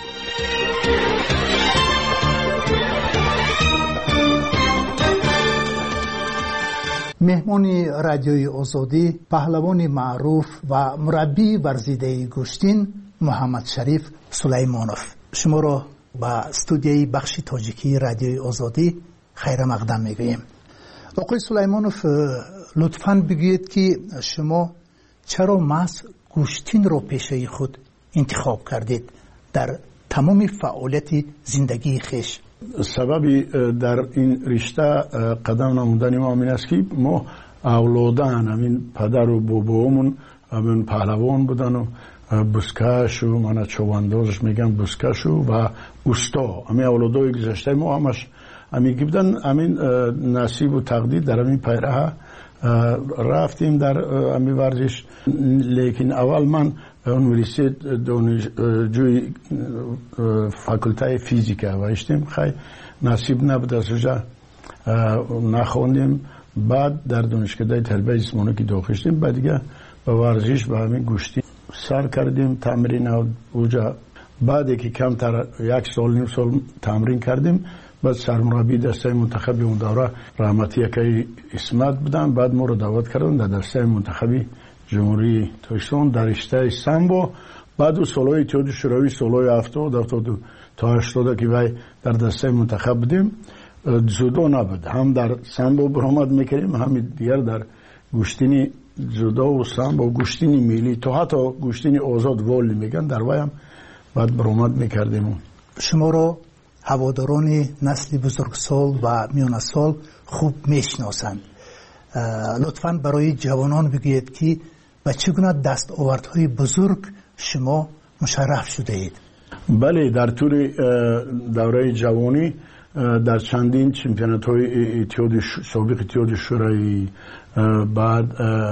مهمان رادیوی آزادی پهلوان معروف و مربی ورزیده گشتین محمد شریف سلیمانوف شما را به استودیوی بخش تاجیکی رادیوی آزادی خیر مقدم میگویم. آقای سلیمانوف لطفاً بگویید که شما چرا محض گوشتین را پیشه خود انتخاب کردید در تمام فعالیت زندگی خیش؟ سببی در این رشته قدم نمودن ما این است که ما اولادان همین پدر و بابامون همین پهلوان بودن و بسکش و من چواندازش میگم بسکش و اوستا همین اولادای گذشته ما همش همین بودن. همین نصیب و تقدیر در همین پیراه رفتیم در همین ورزش. لیکن اول من یونیورسیت دانشجوی فاکولته فیزیک هستیم، خیلی نصیب نبود از اونجا نخوندیم. بعد در دانشکده تربیت جسمانی که داخل شدیم بعد دیگه به ورزش به همین گوشتی سر کردیم تمرین اونجا. بعد که کمتر یک سال نیم سال تمرین کردیم بعد سرمربی دسته منتخبی اون دوره رحمتی یکی اسمت بودن. بعد ما رو دعوت کردن در دسته منتخبی جمهوری تاجیکستان در رشته سامبو. بعد و سالهای اتحاد شوروی سالهای هفتاد هفتاد تا هشتاد که وای در دسته منتخب بودیم. جودو نبود، هم در سامبو برآمد میکردیم هم دیگر در گوشتینی جودو و سامبو گوشتینی ملی تا حتی گوشتینی آزاد والی میگن در وای هم بعد برآمد میکردیم. شما رو هواداران نسل بزرگسال و میانه سال خوب میشناسند. لطفاً برای جوانان بگویید که به چگونه دستاوردهای بزرگ شما مشرف شده اید؟ بله، در طول دوره جوانی در چندین چمپیونات های اتحاد سابق اتحاد شوروی، بعد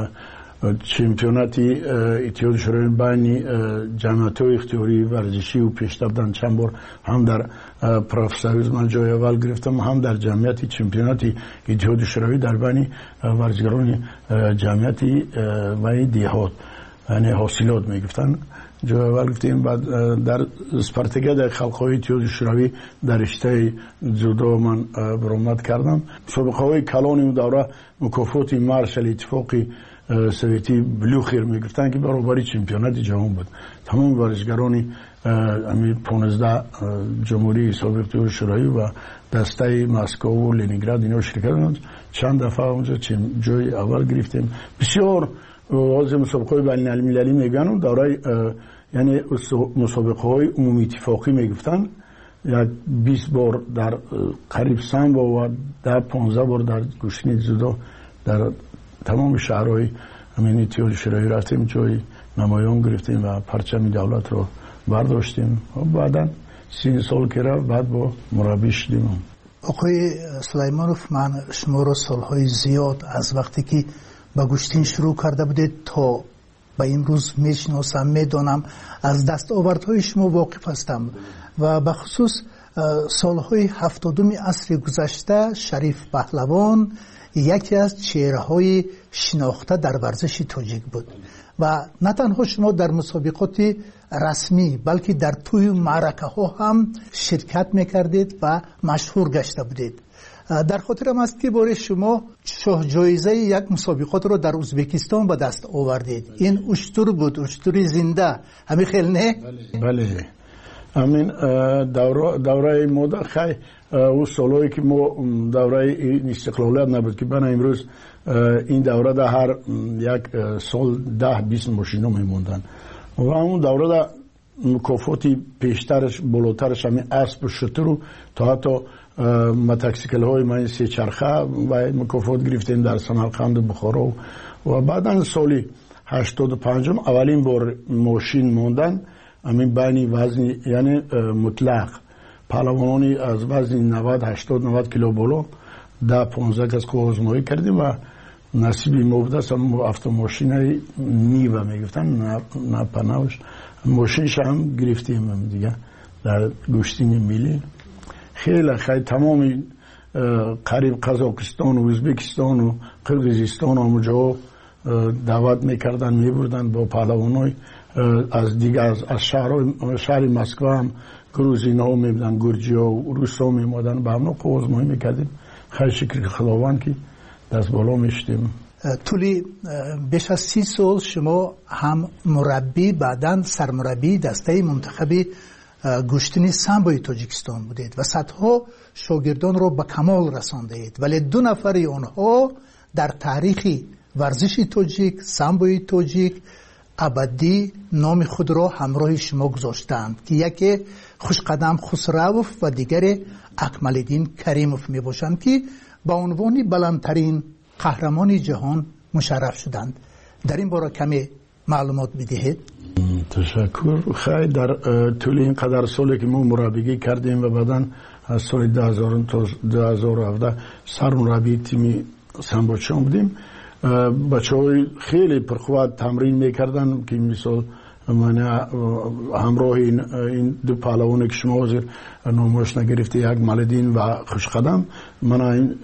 چمپیوناتی اتحاد شوروی بین جمعیت های اختیاری ورزشی و پیشرفت چند بار هم در پروفسوریز من جای اول گرفتم، هم در جمعیت چمپیوناتی اتحاد شوروی در بین ورزشکاران جمعیتی و دیهات یعنی حاصلات میگفتن جای اول گفتیم. بعد در اسپارتاکیاد خلق‌های اتحاد شوروی در رشته جودو من برآمد کردم. سابقه های کلان اون دوره مکافات مارشال اتفاقی سویتی بلوخیر میگفتن که برابری چمپیونات جهان بود. تمام ورزشکاران همین پانزده جمهوری سابق اتحاد شوروی و دسته مسکو و لنینگراد اینا شرکت کردند. چند دفعه اونجا جای اول گرفتیم. بسیار از مسابقه بین المللی میگن دوره یعنی مسابقه های عمومی اتفاقی میگفتن یک بیست بار در قریب سامبو و ده پانزده بار در گوشتین جودو در تمام شهرهای همین اتحاد شوروی رفتیم، جای نمایان گرفتیم و پرچم دولت رو برداشتیم. و بعدا سی سال که رفت بعد با مربی شدیم. آقای سلیمانوف، من شما رو سالهای زیاد از وقتی که با گوشتین شروع کرده بودید تا به امروز میشناسم، میدانم، از دستاوردهای شما واقف هستم و به خصوص سالهای هفتادم عصر گذشته شریف پهلوان یکی از چهره‌های شناخته در ورزش تاجیک بود و نه تنها شما در مسابقات رسمی بلکه در توی معرکه ها هم شرکت میکردید و مشهور گشته بودید. در خاطرم است که باره شما شاه جایزه یک مسابقات رو در ازبکستان به دست آوردید. این اشتر بود، اشتری زنده، همین خیلی نه؟ بله. همین دوره دوره مدت خیلی او سالایی که ما دوره استقلالیت نبود که بنا امروز این دوره در هر یک سال ده بیست ماشینا میموندن و اون دوره در مکافاتی پیشترش بالاترش همین اسب و شتر و تا حتی مترسیکل های من سه چرخه و مکافات گرفتیم در سمرقند بخارا و بعدا سالی هشتاد و پنج اولین بار ماشین موندن همین بین وزن یعنی مطلق پهلوانی از وزن نود هشتاد نود کیلو بالا ده پانزده از آزمایی کردیم و نصیبی ما بوده است автомاشین نیوه میگفتن نه پناهش ماشینش هم گرفتیم دیگه در گشتین ملی خیلی خیلی تمامی قریب قزاقستان و ازبکستان و قرقیزستان هم جا دعوت میکردن میبردن با پهلوانای از دیگه از, از شهر شهر مسکو هم گروزین ها میبودن گرجی ها و روس ها میمادن به همون آزمایی میکردیم خیلی شکر خداوند که دست بالا میشتیم. طولی بیش از سی سال شما هم مربی بعداً سرمربی دسته منتخب گشتنی سامبوی تاجیکستان بودید و صدها شاگردان رو به کمال رساندید ولی دو نفر آنها در تاریخ ورزش تاجیک سامبوی تاجیک ابدی نام خود را همراه شما گذاشتند که یکی خوشقدم خسروف و دیگر اکمالدین کریموف می باشند که با عنوان بلندترین قهرمان جهان مشرف شدند. در این باره کمی معلومات بدهید. تشکر. خیلی در طول این قدر سالی که ما مربیگی کردیم و بعداً از سال دو هزار تا دو هزار و هفده سرمربی تیم سامبوچان بودیم. بچه های خیلی پرخواد تمرین میکردن که مثال من همراه این, این دو پهلوان که شما حاضر نامش نگرفته یک مالدین و خوشقدم من این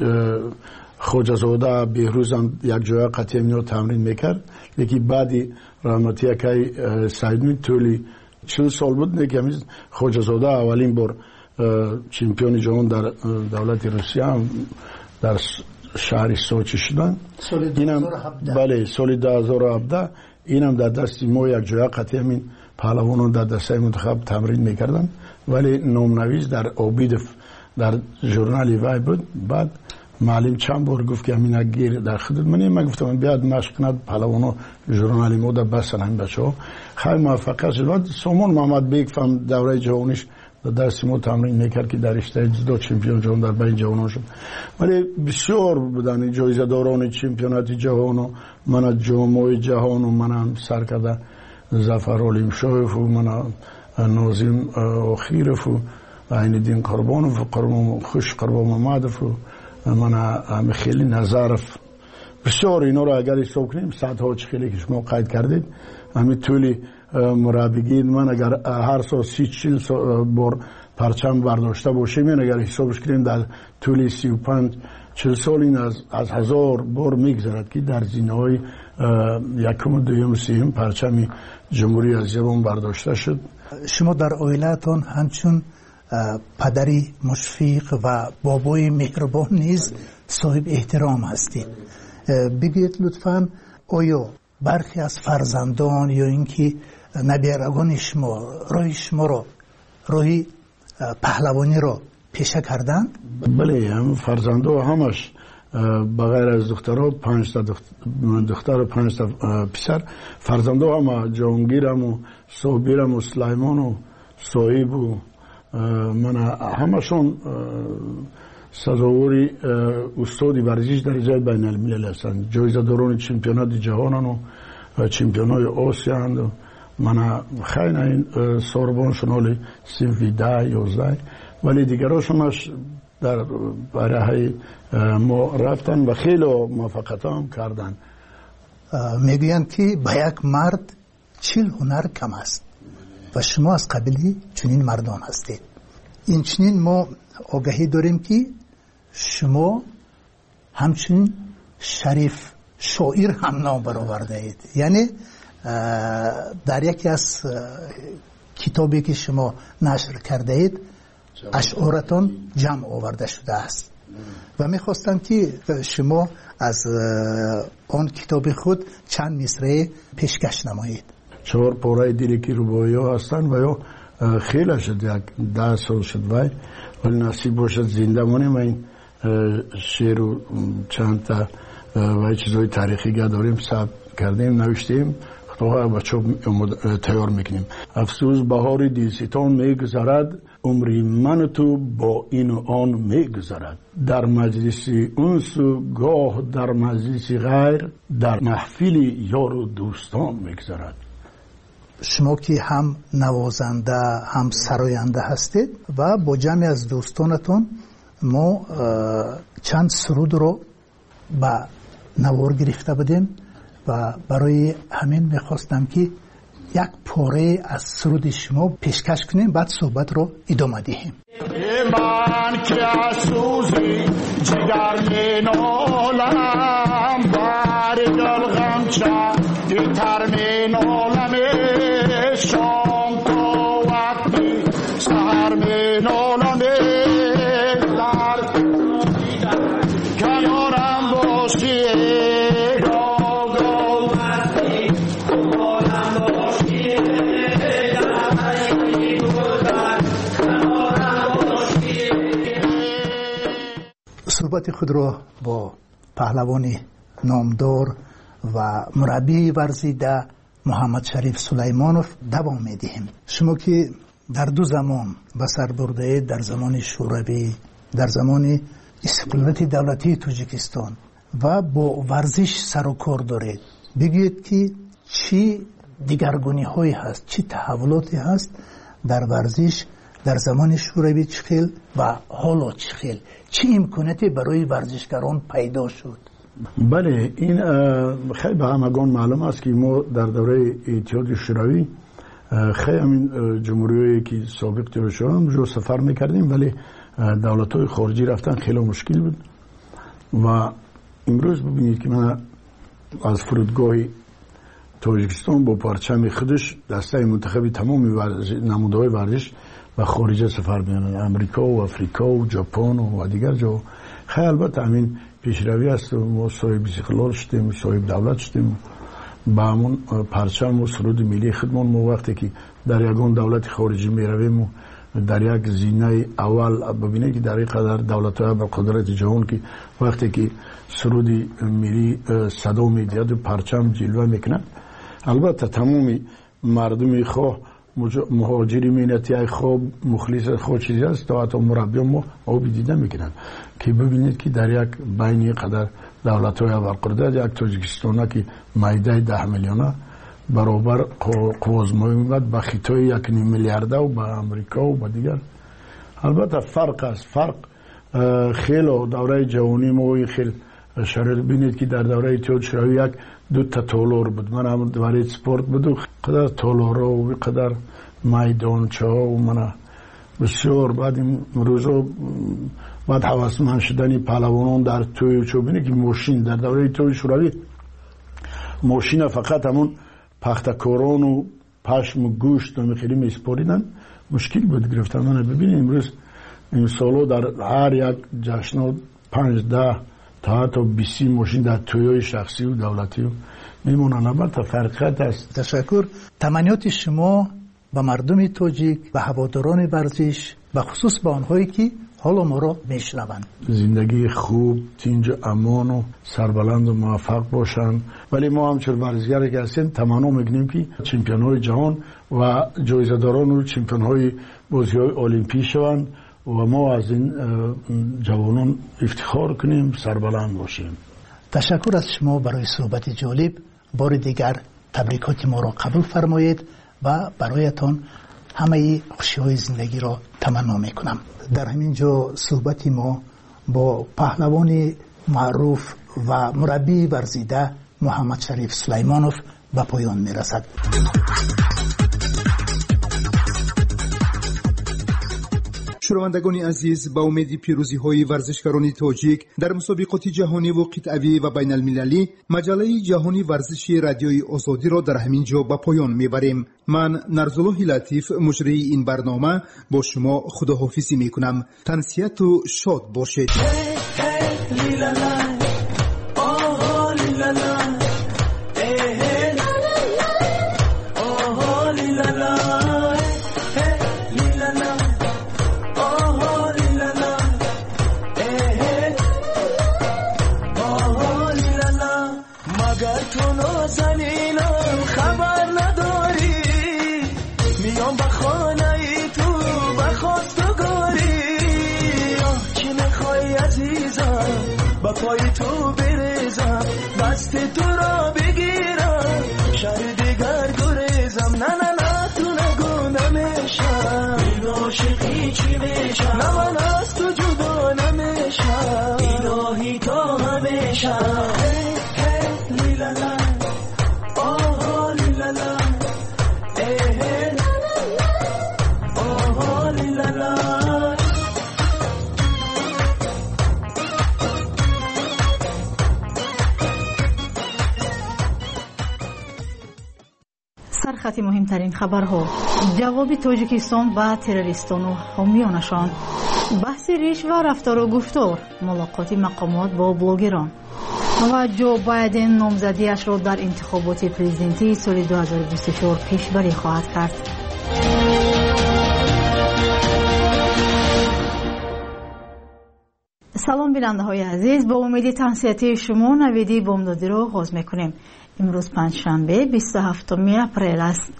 خوجزاده بهروزم یک جای قطعی میاد تمرین میکرد لیکن بعدی رحمتی که سعیدمی طولی چند سال بود که همیز خوجزاده اولین بار چمپیون جهان در دولت روسیه در شهر سوچی شدن اینم بله سال دو هزار و هفده اینم در دست ما یک جای قطعی همین پهلوانان در دسته منتخب تمرین میکردن ولی نامنویس در آبیدف در ژورنال وای بود. بعد معلم چند بار گفت که همین گیر در خدمت منی من گفتم بیاد مشق کند پهلوانا ژورنال ما در بسن همین بچه‌ها خیلی موفق شد. سامان محمد بیگ فهم دوره جوانیش در دست ما تمرین میکرد که در رشته جدو چمپیون جهان در بین جوانان شد ولی بسیار بودن جایزه داران چمپیونات جهان و من جام جهان و من سر کرده ظفر علیم شایف و من ناظم آخیرف و عینالدین قربانوف و قربان خوش قربان محمدف و من خیلی نظرف بسیار اینا رو اگر حساب کنیم صدها خیلی که شما قید کردید همین طولی مربیگی من اگر هر سال سی چل بار پرچم برداشته باشیم این اگر حسابش کنیم در طول سی و پنج چل سال این از, از هزار بار میگذرد که در زینه های یکم و دویم و سیم پرچم جمهوری اسلامی برداشته شد. شما در عائلتان همچون پدری مشفق و بابای مهربان نیز صاحب احترام هستید. بگید لطفاً آیا برخی از فرزندان یا اینکه نبیرگان شما راه شما را راهی پهلوانی را پیشه کردند؟ بله هم فرزندا همش بغیر از دخترها پنج تا دختر و پنج تا پسر فرزندا هم جهانگیرم و صابرم و سلیمان و صاحب و من همشون سزاوری استادی ورزش در جای بین الملل هستند جایزه داران چمپیونات جهانن و چمپیونات آسیا اند. من خیلی این سوربون شنالی سیفی ده یازده ولی دیگراشونش در برای ما رفتن و خیلی موفقیت هم کردن. میگویند که با یک مرد چل هنر کم است و شما از قبیله چنین مردان هستید. این چنین ما آگاهی داریم که شما همچنین شریف شاعر هم نام برآورده اید. یعنی در یکی از کتابی که شما نشر کرده اید اشعارتان جمع آورده شده است و میخواستم که شما از آن کتاب خود چند مصرع پیشکش نمایید. چهار پاره دیلکی روبایی ها هستن و یا خیلی شد، یک ده سال شد وای، ولی نصیب باشد زنده مانیم. این شعر و چند تا وای چیزای تاریخی داریم، ثبت کردیم، نوشتیم، خدا بچه تیار میکنیم. افسوس بهار دلستان میگذرد، عمری من تو با این و آن میگذرد. در مجلس انس و گاه در مجلس غیر، در محفل یار و دوستان میگذرد. شما که هم نوازنده هم سراینده هستید و با جمعی از دوستانتون ما چند سرود رو به نوار گرفته بودیم و برای همین میخواستم که یک پاره از سرود شما پیشکش کنیم، بعد صحبت رو ادامه دهیم. من که از سوزی جگر می نالم، بر دل غمچه دیتر می نالم، شام تا وقتی سهر می نالم، در کنارم باشی صحبت خود را با پهلوان نامدار و مربی ورزیده محمد شریف سلیمانوف دوام میدهیم. شما که در دو زمان به سر برده، در زمان شوروی، در زمان استقلالیت دولتی تاجیکستان و با ورزش سر و کار دارید، بگویید که چی دیگرگونی هایی هست، چی تحولاتی هست در ورزش در زمان شوروی چخیل و حالا چخیل، چی امکاناتی برای ورزشکاران پیدا شد؟ بله، این خیلی به همگان معلوم است که ما در دوره اتحاد شوروی خیلی همین جمهوریایی که سابق تیر شدن جو سفر میکردیم، ولی دولت‌های خارجی رفتن خیلی مشکل بود. و امروز ببینید که من از فرودگاه تاجیکستان با پرچم خودش دسته منتخبی تمام نمودهای ورزش و خارجه سفر می‌کنند، امریکا و افریقا و ژاپن و دیگر جا. خیلی البته همین پیشروی است و ما صاحب استقلال شدیم، صاحب دولت شدیم. با همون پرچم و سرود ملی خودمون ما وقتی که در یگان دولت خارجی میرویم و در یک زینه اول ببینید که در این قدر دولت‌های با قدرت جهان که وقتی که سرود ملی صدا میدهد و پرچم جلوه میکنند، البته تمامی مردم خواه مهاجری مینتی های خواب مخلص خود چیزی است تا حتی مربی ما او دیده میکنند که ببینید که در یک بین قدر دولت های اول قدرت یک تاجیکستان که مایده ده میلیونه برابر قوازمایی میبود با خیتای یک نیم میلیارده و با امریکا و با دیگر. البته فرق است، فرق خیلی دوره جوانی ما خیلی شرط بینید که در دوره اتحاد شوروی یک دو تا تالار بود، من هم دوره سپورت بود و قدر تالارا و قدر میدانچه ها و من بسیار بعد این روزا بعد حواسمند شدنی پهلوانان در توی و چوبینه که ماشین در دوره اتحاد شوروی ماشین فقط همون پختکاران و پشم و گوشت و میخیلی میسپاریدن، مشکل بود گرفتن. من ببینید امروز این سالو در هر یک جشن پنج ده تا حتی بیسی ماشین در تویای شخصی و دولتی و میمونن. البته فرقیت است. تشکر. تمنیات شما به مردم تاجیک، به هواداران ورزش، به خصوص به آنهایی که حالا ما را میشنوند، زندگی خوب، تینج امان و سربلند و موفق باشند. ولی ما همچون ورزشگری که هستیم تمنا میگنیم که چمپیون های جهان و جایزه داران و چمپیون های بازی های المپی شوند و ما از این جوانان افتخار کنیم، سربلند باشیم. تشکر از شما برای صحبت جالب. بار دیگر تبریکات ما را قبول فرمایید و برایتان همه خوشی‌های زندگی را تمنا میکنم. در همین جا صحبت ما با پهلوان معروف و مربی ورزیده محمد شریف سلیمانوف به پایان میرسد. شنوندگان عزیز، با امید پیروزی های ورزشکاران تاجیک در مسابقات جهانی و قطعی و بین المللی، مجله جهانی ورزشی رادیوی آزادی را در همین جا به پایان میبریم. من نرزالله لطیف مجری این برنامه با شما خداحافظی میکنم. تنسیت و شاد باشید. سرخط مهمترین خبرها، جواب تاجیکستان به تروریستان و حامیانشان، بحث ریش و رفتار و گفتار، ملاقات مقامات با بلوگران و جو بایدن نامزدیش را در انتخابات پرزیدنتی سال دو هزار و بیست و چهار پیشبری خواهد کرد. سلام بیننده های عزیز، با امید تنصیحاتی شما نویدی بامدادی را آغاز میکنیم. امروز پنجشنبه بیست و هفتم اپریل است.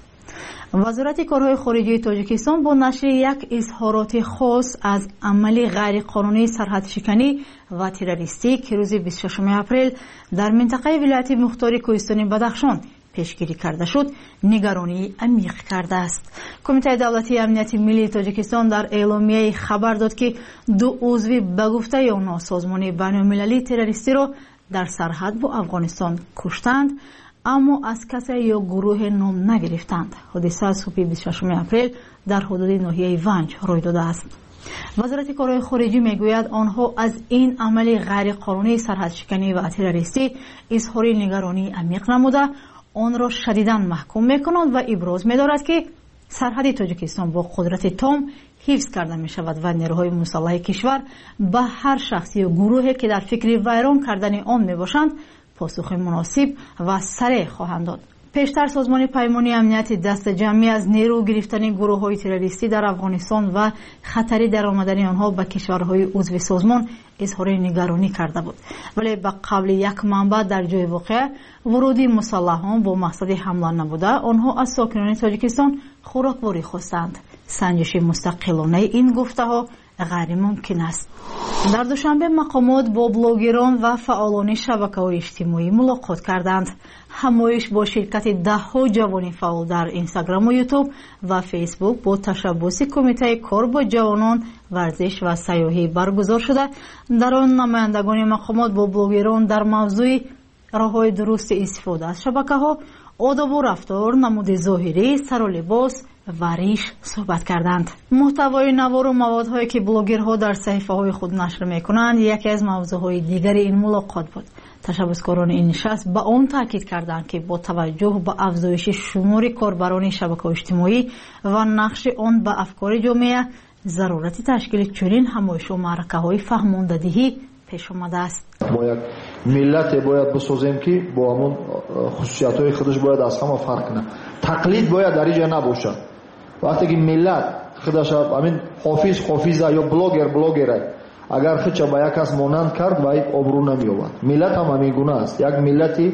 وزارت کارهای خارجی تاجیکستان با نشر یک اظهارات خاص از عمل غیر قانونی سرحد شکنی و تروریستی که روز بیست و ششم اپریل در منطقه ولایت مختار کوهستانی بدخشان پیشگیری کرده شد نگرانی عمیق کرده است. کمیته دولتی امنیت ملی تاجیکستان در اعلامیه خبر داد که دو عضو به گفته آنها سازمان بین‌المللی تروریستی را در سرحد با افغانستان کشتند اما از کسی یا گروه نام نگرفتند. حادثه صبح بیست و ششم اپریل در حدود ناحیه ونج روی داده است. وزارت کارهای خارجی میگوید آنها از این عمل غیر قانونی سرحد شکنی و تروریستی اظهار نگرانی عمیق نموده آن را شدیداً محکوم میکنند و ابراز می‌دارد که سرحد تاجیکستان با قدرت تام حفظ کرده می شود و نیروهای مسلح کشور به هر شخصی و گروهی که در فکر ویران کردن آن می باشند پاسخ مناسب و سریع خواهند داد. پیشتر سازمان پیمانی امنیت دست جمعی از نیرو گرفتن گروه های تروریستی در افغانستان و خطری در آمدن آنها به کشورهای عضو سازمان اظهار نگرانی کرده بود، ولی به قبل یک منبع در جای واقع ورودی مسلحان با مقصد حمله نبوده آنها از ساکنان تاجیکستان خوراکواری خواستند. سنجش مستقلانه این گفته ها غیر ممکن است. در دوشنبه مقامات با بلوگران و فعالان شبکه‌های اجتماعی ملاقات کردند. همایش با شرکت ده ها جوان فعال در اینستاگرام و یوتیوب و فیسبوک با تشبث کمیته کار با جوانان ورزش و سیاحی برگزار شده. در آن نمایندگان مقامات با بلوگران در موضوع راه‌های درست استفاده از شبکه‌ها، آداب و رفتار، نمود ظاهری، سر و لباس و ریش صحبت کردند. محتوای نوار و موادهایی که بلوگرها در صفحه‌های خود نشر می‌کنند یکی از موضوعهای دیگر این ملاقات بود. تشبثکاران این نشست به آن تاکید کردند که با توجه به افزایش شمار کاربران شبکه‌های اجتماعی و نقش آن به افکار جامعه ضرورت تشکیل چنین همایش و معرکه‌های فهماندهی پیش آمده است. ما یک ملت باید بسازیم که با همون خصوصیت‌های خودش باید از همه فرق کنه. تقلید باید در اینجا نباشه. وقتی که ملت خودش همین حافظ حافظه یا بلاگر بلاگره اگر خودش با یک کس مانند کرد باید آبرو نمی‌آورد. ملت هم همین گونه است. یک ملتی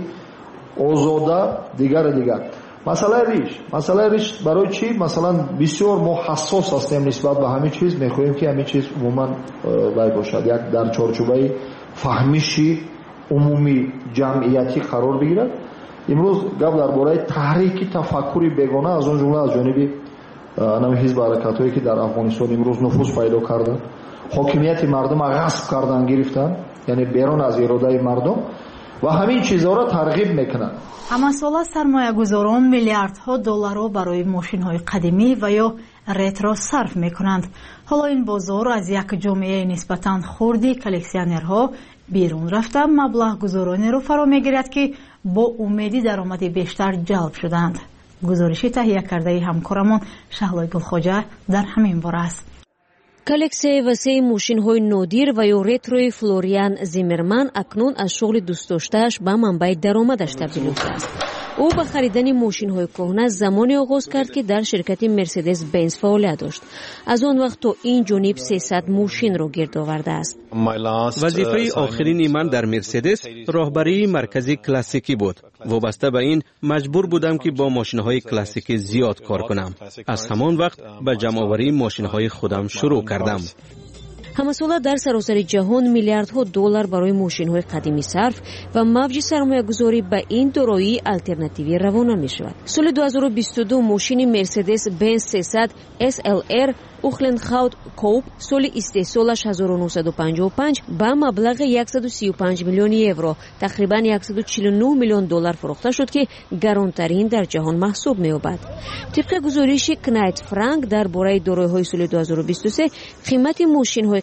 آزاده دیگر دیگر. مسئله ریش مسئله ریش برای چی؟ مثلا بسیار ما حساس هستیم نسبت به همین چیز، میخواهیم که همین چیز عموما وای باشد یک در چارچوبه فهمیشی عمومی جمعیتی قرار بگیرد. امروز گپ درباره تحریک تفکری بیگانه از اون جمله از جانب نام حزب حرکت‌هایی که در افغانستان امروز نفوذ پیدا کردن، حاکمیت مردم را غصب کردن گرفتن، یعنی بیرون از اراده مردم و همین چیزها را ترغیب میکنن. اما سال سرمایه گذاران میلیاردها دلار را برای ماشین های قدیمی و یا رترو صرف میکنند. حالا این بازار از یک جامعه نسبتاً خردی کلکسیونرها بیرون رفته مبلغ گذارانی را فرا میگیرد که با امیدی درآمد بیشتر جلب شدند. گزارشی تهیه کرده همکارمان شهلا گلخواجه در همین باره است. کلکسیای وسیع ماشین‌های نادر و یا رتروی فلوریان زیمرمن اکنون از شغل دوست داشته‌اش به منبع درآمدش تبدیل شده است. او به خریدن ماشین‌های کهنه زمانی آغاز کرد که در شرکت مرسدس بنز فعالیت داشت. از آن وقت تا این جانب سیصد ماشین را گرد آورده است. وظیفه آخرین من در مرسدس راهبری مرکزی کلاسیکی بود. وابسته به این مجبور بودم که با ماشین‌های کلاسیکی زیاد کار کنم. از همان وقت به جمع‌آوری ماشین‌های خودم شروع کردم. همساله در سراسر جهان میلیاردها دلار برای ماشین‌های قدیمی صرف و موج سرمایه‌گذاری به این دارایی آلترناتیوی روانه می‌شود. سال دو هزار و بیست و دو ماشین مرسدس بنز سیصد اس ال ار اوخلندخاوت کوپ سال استحصالش هزار و نهصد و پنجاه و پنج با مبلغ صد و سی و پنج میلیون یورو تقریباً صد و چهل و نه میلیون دلار فروخته شد که گرانترین در جهان محسوب می‌یابد. طبق گزارش کنایت فرانک درباره دارایی‌های سال دو هزار و بیست و سه قیمت ماشین‌های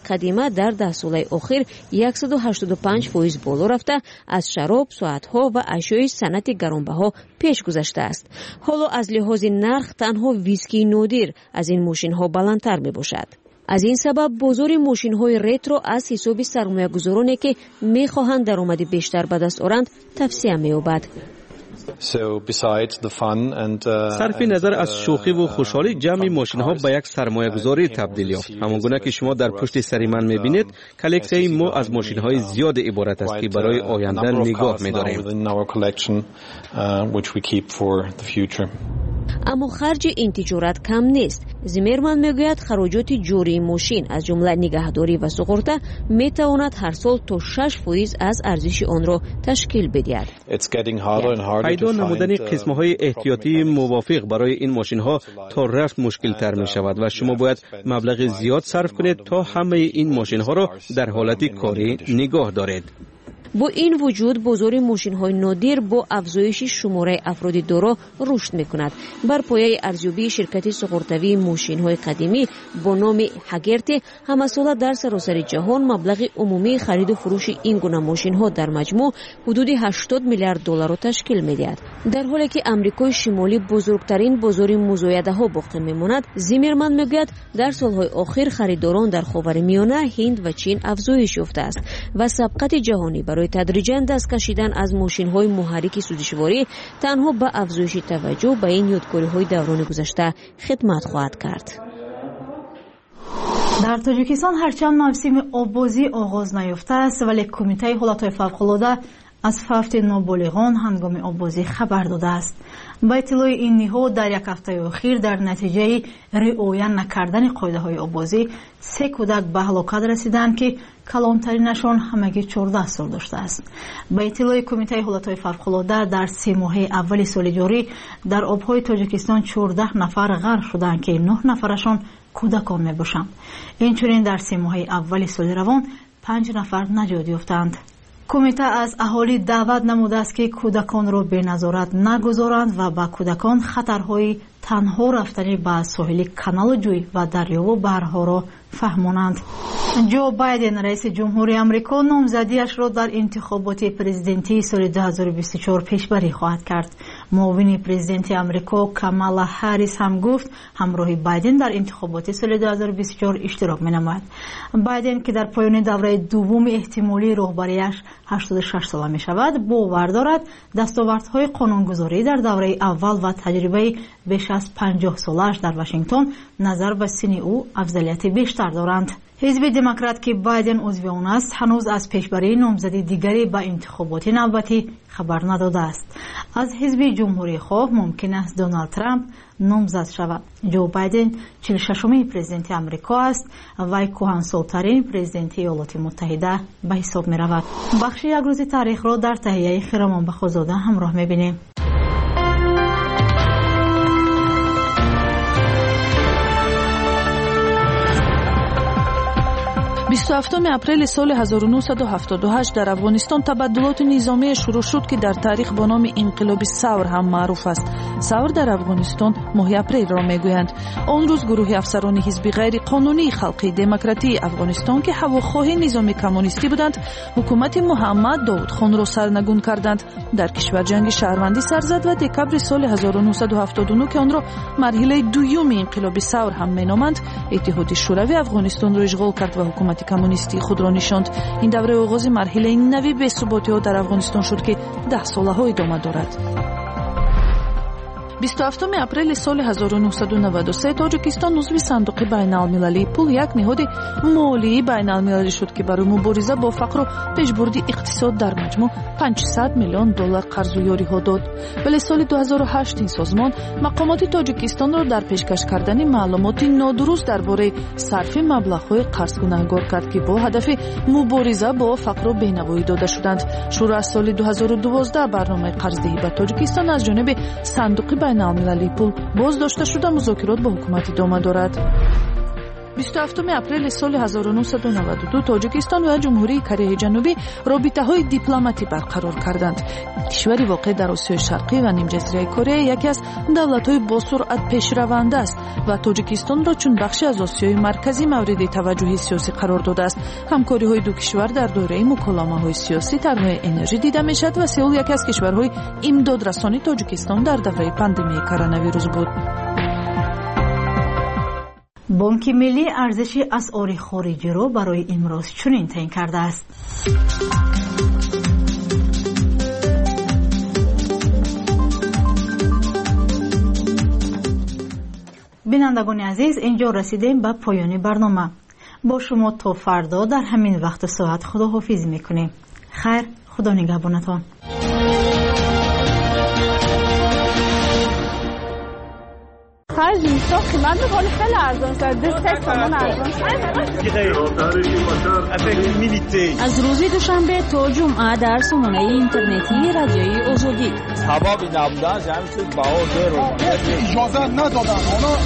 қадима дар даҳ солаи охир яксаду ҳаштоду панҷ фоиз боло рафта, аз шароб, соатҳо ва ашёи санъати гаронбаҳо пеш гузаштааст. ҳоло аз лиҳози нарх танҳо вискии нодир аз ин мошинҳо баландтар мебошад. аз ин сабаб бозори мошинҳои ретро аз ҳисоби сармоягузороне ки мехоҳанд даромади бештар ба даст оранд тавсия меёбад. сарфи назар аз шӯхиву хушҳолӣ ҷамъи мошинҳо ба як сармоягузорӣ табдил ёфт. ҳамон гуна ки шумо дар пушти сари ман мебинед, коллексияи мо аз мошинҳои зиёде иборат аст ки барои оянда нигоҳ медорем. аммо харҷи ин тиҷорат кам нест. Зиммерман мегӯяд хароҷоти ҷории мошин аз ҷумла нигаҳдорӣ ва суғурта метавонад ҳар сол то шаш фоиз аз арзиши онро ташкил бидиҳад. пайдо намудани қисмҳои эҳтиётии мувофиқ барои ин мошинҳо то рафт мушкилтар мешавад ва шумо бояд маблағи зиёд сарф кунед то ҳамаи ин мошинҳоро дар ҳолати корӣ нигоҳ доред. бо ин вуҷуд бозори мошинҳои нодир бо афзоиши шумораи афроди доро рушд мекунад. бар пояи арзёбии ширкати суғуртавии мошинҳои қадимӣ бо номи ҳагерти ҳамасола дар саросари ҷаҳон маблағи умумии хариду фурӯши ин гуна мошинҳо дар маҷмӯъ ҳудуди ҳаштод миллиард долларро ташкил медиҳад. дар ҳоле ки амрикои шимолӣ бузургтарин бозори музоядаҳо боқӣ мемонад, Зиммерман мегӯяд дар солҳои охир харидорон дар ховари миёна, Ҳинд ва Чин афзоиш ёфтааст ва сабқати ҷаҳонӣ барои тадриҷан даст кашидан аз мошинҳои муҳаррики судишворӣ танҳо ба афзоиши таваҷҷӯҳ ба ин ёдкориҳои даврони гузашта хидмат хоҳад кард. дар тоҷикистон ҳарчанд мавсими оббозӣ оғоз наёфтааст, вале кумитаи ҳолатҳои фавқулода аз фавти ноболиғон ҳангоми оббозӣ хабар додааст. ба иттилои ин ниҳод дар як ҳафтаи охир дар натиҷаи риоя накардани қоидаҳои оббозӣ се кӯдак ба ҳалокат расиданд ки калонтаринашон ҳамагӣ чордаҳ сол доштааст. ба иттилои кумитаи ҳолатҳои фавқулода дар се моҳаи аввали соли ҷорӣ дар обҳои тоҷикистон чордаҳ нафар ғарқ шуданд ки нӯҳ нафарашон кӯдакон мебошанд. инчунин дар се моҳаи аввали соли равон панҷ нафар наҷот ёфтанд. кумита аз аҳолӣ даъват намудааст ки кӯдаконро беназорат нагузоранд ва ба кӯдакон хатарҳои танҳо рафтани ба соҳили каналу ҷӯй ва дарёву баҳрҳоро фаҳмонанд. ҷо Байден раиси ҷумҳури Амрико номзадиашро дар интихоботи президентии соли ду ҳазору бисту чор пешбарӣ хоҳад кард. муовини президенти Амрико Камала Харрис ҳам гуфт ҳамроҳи Байден дар интихоботи соли ду ҳазору бисту чор иштирок менамояд. Байден ки дар поёни давраи дуввуми эҳтимолии роҳбарияш ҳаштоду шаш сола мешавад, бовар дорад дастовардҳои қонунгузорӣ дар давраи аввал ва таҷрибаи беш аз панҷоҳ солааш дар Вашингтон назар ба синни ӯ афзалияти бештар доранд. ҳизби демократ ки Байден узви он аст, ҳанӯз аз пешбарии номзади дигаре ба интихоботи навбатӣ хабар надодааст. аз ҳизби ҷумҳурихоҳ мумкин аст Доналд Трамп номзад шавад. ҷо Байден чилу шашумин президенти Амрико аст. вай кӯҳансолтарин президенти Иёлоти Муттаҳида ба ҳисоб меравад. бахши як рӯзи таърихро дар таҳияи Хиромон Бахозода ҳамроҳ мебинем. бисту ҳафтуми апрели соли ҳазору нӯҳсаду ҳафтоду ҳашт дар Афғонистон табаддулоти низомие шурӯъ шуд ки дар таърих бо номи инқилоби Савр ҳам маъруф аст. Савр дар Афғонистон моҳи апрелро мегӯянд. он рӯз гурӯҳи афсарони ҳизби ғайриқонунии халқи демократии Афғонистон ки ҳавохоҳи низоми коммунистӣ буданд, ҳукумати Муҳаммад Довудхонро сарнагун карданд. дар кишвар ҷанги шаҳрвандӣ сар зад ва декабри соли ҳазору нӯҳсаду ҳафтоду нӯҳ ки онро марҳилаи дуюми инқилоби Савр ҳам меноманд, иттиҳоди шӯравӣ Афғонистонро ишғол кард ва ҳукумати коммунистӣ худро нишонд. ин давраи оғози марҳилаи нави бесуботиҳо дар Афғонистон шуд ки даҳсолаҳо идома дорад. бисту ҳафтуми апрели соли ҳазору нӯҳсаду наваду се Тоҷикистон узви сандуқи байналмилалии пул, як ниҳоди молии байналмилалӣ шуд ки барои мубориза бо фақру пешбурди иқтисод дар маҷмӯъ панҷсад миллион доллар қарзу ёриҳо дод. вале соли ду ҳазору ҳашт ин созмон мақомоти Тоҷикистонро дар пешкаш кардани маълумоти нодуруст дар бораи сарфи маблағҳои қарз гунаҳгор кард ки бо ҳадафи мубориза бо фақру бенавоӣ дода шуданд. шурӯъ аз соли ду ҳазору дувоздаҳ барномаи қарздиҳӣ ба Тоҷикистон аз ҷониби сандуқи байналмилалии пул боз дошта шуда музокирот бо ҳукумат идома дорад. بیست و هفتم اپریل سال هزار و نهصد و نود و دو تاجیکستان و جمهوری کره جنوبی رابطه‌های دیپلماتی برقرار کردند. کشوری واقع در آسیای شرقی و نیم جزیره کره یکی از دولت‌های با سرعت پیشرونده است و تاجیکستان را چون بخشی از آسیای مرکزی مورد توجه سیاسی قرار داده است. همکاری‌های دو کشور در دوره مکالمه‌های سیاسی در نوع انرژی دیده می‌شود و سئول یکی از کشورهای امدادرسانی تاجیکستان در دوره پاندمی کرونا ویروس بود. بانک ملی ارزش اسعار خارجی را برای امروز چنین تعیین کرده است. بینندگان عزیز، اینجا رسیدیم به پایان برنامه. با شما تا فردا در همین وقت ساعت خداحافظی میکنیم. خیر، خدا نگهبانتان. خرج میشه قیمت بخوری خیلی ارزان شد. دست سامان ارزان شد. از روز دوشنبه تا جمعه در سامانه اینترنتی رادیوی آزادی. هوا نبودن جمعیت بهار اجازه ندادن.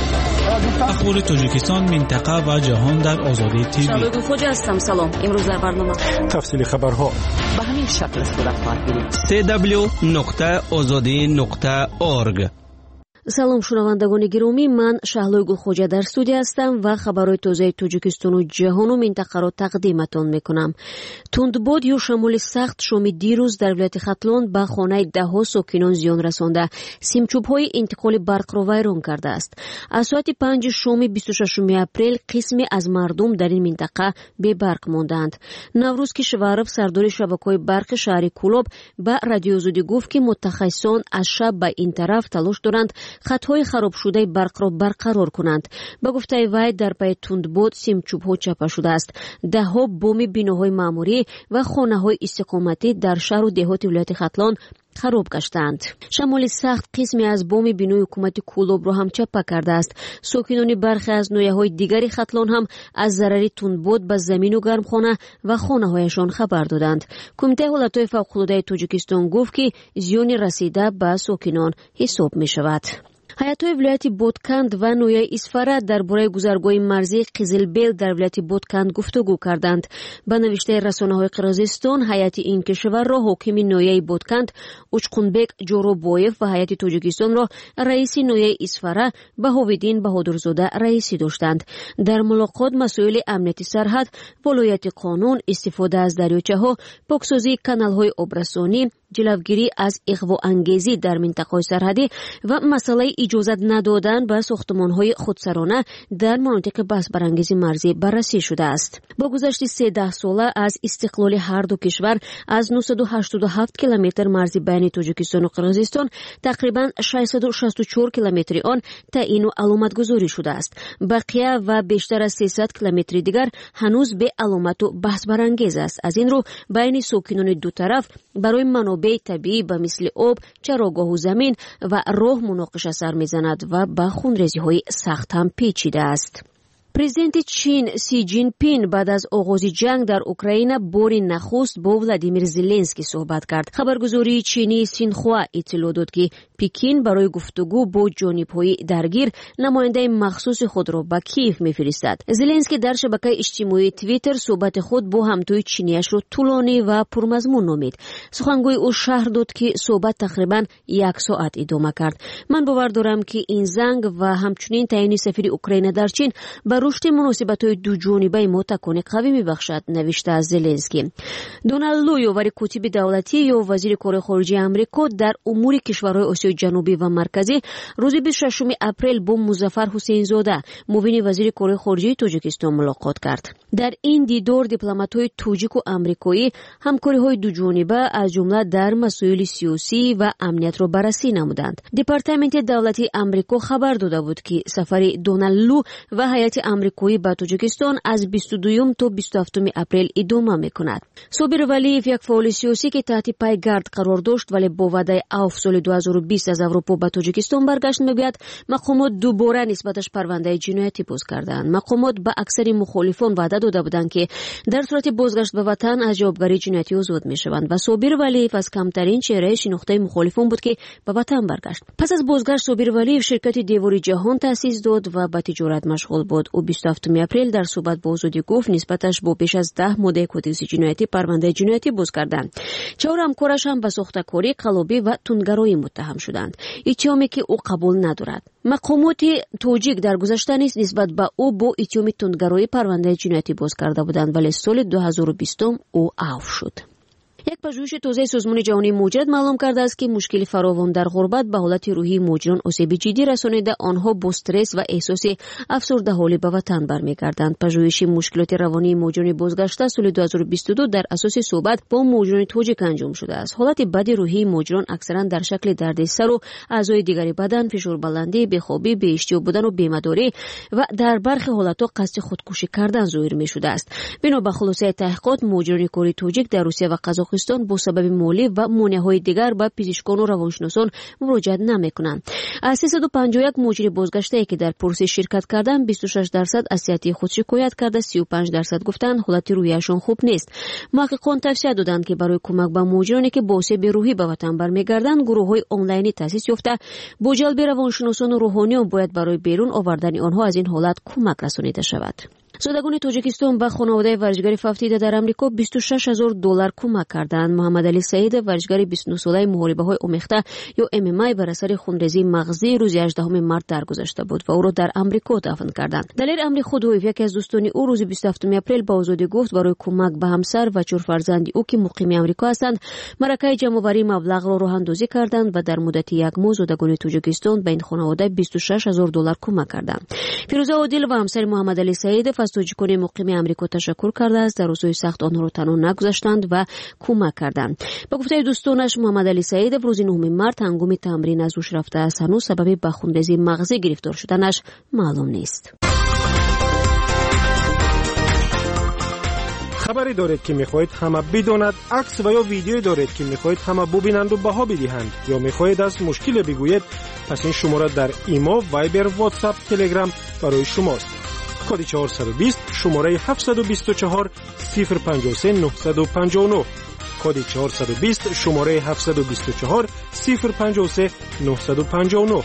اخبار تاجیکستان، منطقه و جهان در آزادی تیوی. شالوگو خوجا هستم. سلام. امروز در برنامه تفصیل خبرها به همین شکل صورت خواهد گرفت. سی دبلیو نقطه آزادی نقطه اورگ. салом шунавандагони гиромӣ, ман Шаҳлои Гулхоҷа дар студия ҳастам ва хабарҳои тозаи Тоҷикистону ҷаҳону минтақаро тақдиматон мекунам. Тундбод ё шамоли сахт шоми дирӯз дар вилояти Хатлон ба хонаи даҳҳо сокинон зиён расонда, симчӯбҳои интиқоли барқро вайрон кардааст. аз соати панҷи шоми бисту шашуми апрел қисме аз мардум дар ин минтақа бебарқ мондаанд. Наврӯз Кишваров, сардори шабакаҳои барқи шаҳри Кӯлоб, ба Радиои Озодӣ гуфт ки мутахассисон аз шаб ба ин тараф талош доранд хатҳои харобшудаи барқро барқарор кунанд. Ба гуфтаи вай, дар пайи тундбод симчӯбҳо чапа шудааст. Даҳҳо боми биноҳои маъмурӣ ва хонаҳои истиқоматӣ дар шаҳру деҳоти вилояти Хатлон хароб гаштаанд. шамоли сахт қисме аз боми бинои ҳукумати Кӯлобро ҳам чапа кардааст. сокинони бархе аз ноҳияҳои дигари Хатлон ҳам аз зарари тундбод ба замину гармхона ва хонаҳояшон хабар доданд. Кумитаи ҳолатҳои фавқулодаи Тоҷикистон гуфт ки зиёни расида ба сокинон ҳисоб мешавад. ҳаятҳои вилояти Ботканд ва ноҳияи Исфара дар бораи гузаргоҳи марзии Қизилбел дар вилояти Ботканд гуфтугӯ карданд. Ба навиштаи расонаҳои Қирғизистон, ҳайати ин кишварро ҳокими ноҳияи Ботканд Учқунбек Ҷоробоев ва ҳайати Тоҷикистонро раиси ноҳияи Исфара Баҳовиддин Баҳодурзода раисӣ доштанд. Дар мулоқот масоили амнияти сарҳад, волояти қонун, истифода аз дарёчаҳо, поксозии каналҳои обрасонӣ, ҷилавгирӣ аз иғвоангезӣ дар минтақаҳои сарҳадӣ ва масъалаи иҷозат надодан ба сохтмонҳои худсарона дар манотиқи баҳсбарангези марзӣ баррасӣ шудааст. Бо гузашти седаҳ сола аз истиқлоли ҳарду кишвар аз нӯҳсаду ҳаштоду ҳафт километр марзи байни Тоҷикистону Қирғизистон тақрибан шашсаду шасту чор километри он таъину аломатгузорӣ шудааст. Бақия ва бештар аз сесад километри дигар ҳанӯз беаломату баҳсбарангез аст. Аз ин рӯ байни сокинони ду тараф барои манобеи табиӣ ба мисли об, чароғоҳу замин ва роҳ муноқиша сар мезанад ва ба хунрезиҳои сахт ҳам печида аст. Президенти Чин Си Ҷинпин баъд аз оғози ҷанг дар Украина бори нахуст бо Владимир Зеленский суҳбат кард. Хабаргузории чинии Синхуа иттилоъ дод ки Пекин барои гуфтугӯ бо ҷонибҳои даргир намояндаи махсуси худро ба Киев мефиристад. Зеленский дар шабакаи иҷтимоии Твиттер суҳбати худ бо ҳамтои чиниашро тӯлонӣ ва пурмазмун номид. Сухангӯи ӯ шаҳр дод ки суҳбат тақрибан як соат идома кард. Ман бовар дорам ки ин занг ва ҳамчунин таъини сафири Украина дар Чин ба рушди муносибатҳои дуҷонибаи мо такони қавӣ мебахшад, навишта Зеленский. Доналд Лу, ёвари котиби давлатӣ ё вазири кори хориҷии Амрико дар умури кишварҳои Осиёи ҷанубӣ ва марказӣ, рӯзи бисту шашуми апрел бо Музаффар Ҳусейнзода, муовини вазири кори хориҷии Тоҷикистон мулоқот кард. Дар ин дидор дипломатҳои тоҷику амрикоӣ ҳамкориҳои дуҷониба аз ҷумла дар масоили сиёсӣ ва амниятро баррасӣ намуданд. Департаменти давлатии Амрико хабар дода буд ки сафари Доналд Лу ва ҳайати амрикоӣ ба Тоҷикистон аз бисту дуюм то бисту ҳафтуми апрел идома мекунад. Собир Валиев, як фаъоли сиёсӣ ки таҳти пайгард қарор дошт, вале бо ваъдаи авф соли ду ҳазору бист аз Аврупо ба Тоҷикистон баргашт, мегӯяд мақомот дубора нисбаташ парвандаи ҷиноятӣ боз карданд. Мақомот ба аксари мухолифон ваъда дода буданд ки дар сурати бозгашт ба ватан аз ҷавобгарии ҷиноятӣ озод мешаванд ва Собир Валиев аз камтарин чеҳраи шинохтаи мухолифон буд ки ба ватан баргашт. Пас аз бозгашт Собир Валиев ширкати Девори ҷаҳон таъсис дод ва ба тиҷорат машғул буд. Ӯ بیست و هفتم اپریل در صحبت با آزادی گفت نسبتش با بیش از ده ماده کدکس جنایتی پرونده جنایتی باز کردند. چهار همکارش هم به ساختکاری قلابی و تندگرایی متهم شدند. اتهامی که او قبول ندارد. مقامات توجیک در گذشته نیز نسبت به او با اتهام تندگرایی پرونده جنایتی باز کرده بودند ولی سال دو هزار و بیست او عفو شد. یک پژوهش تازه سازمان جهانی مهاجرت معلوم کرده است که مشکل فراوان در غربت به حالت روحی مهاجران آسیب جدی رسانیده آنها با استرس و احساس افسرده حالی به وطن برمیگردند. پژوهش مشکلات روانی مهاجران بازگشته سال دو هزار و بیست و دو در اساس صحبت با مهاجران تاجیک انجام شده است. حالت بد روحی مهاجران اکثرا در شکل دردسر و اعضای دیگری بدن، فشار بلندی، بیخوابی، بی‌اشتها بودن و بیمداری و در برخی حالت‌ها قصد خودکشی کردن ظاهر می‌شده است. بنا به خلاصه تحقیقات مهاجران کره تاجیک در روسیه و قزاقستان با سبب مالی و مانع‌های دیگر به پزشکان و روانشناسان مراجعه نمی‌کنند. از سیصد و پنجاه و یک مهاجر بازگشته که در پرسش شرکت کردند، بیست و شش درصد از صحت خود شکایت کرده، سی و پنج درصد گفتند حالت روحیشان خوب نیست. محققان توصیه دادند که برای کمک به مهاجرانی که با آسیب روحی به وطن برمیگردند، گروه‌های آنلاینی تأسیس یافته با جلب روانشناسان و روحانیان باید برای بیرون آوردن آنها از این حالت کمک رسانیده شود. زادگان تاجیکستان به خانواده ورزشگر فوتیده در امریکا بیست و شش هزار دلار کمک کردند. محمد علی سعید ورزشگر بیست و نه ساله محاربه‌های آمیخته یا ام ام ای بر اثر خونریزی مغزی روز هجدهم مارس درگذشته بود و او را در امریکا دفن کردند. دلیر امر خودویف یکی از دوستان او روز بیست و هفتم اپریل با آزادی گفت برای کمک به همسر و چهار فرزند او که مقیم امریکا هستند مرکه جمع‌آوری مبلغ را راه‌اندازی کردند و در مدت یک ماه زادگان تاجیکستان به این خانواده بیست و شش هزار دلار کمک کردند. فیروزه عادل و همسر محمد علی سعید از تاجیکان مقیم امریکا تشکر کرده است. در روزهای سخت آنها را تنها نگذاشتند و کمک کردند. با گفته دوستانش محمد علی سعید روز نهم مارس هنگام تمرین از هوش رفته است. هنوز سبب به خونریزی مغزی گرفتار شدنش معلوم نیست. خبری دارید که میخواهید همه بداند، عکس و یا ویدیویی دارید که میخواهید همه ببینند و بها بدهند یا میخواهید از مشکل بگویید، پس این شماره در ایما، وایبر، واتساپ، تلگرام برای شماست. کد چهارصد و بیست شماره هفتصد و بیست و چهار صفر پنجاه و سه نهصد و پنجاه و نه کد چهارصد و بیست شماره هفتصد و بیست و چهار صفر پنجاه و سه نهصد و پنجاه و نه.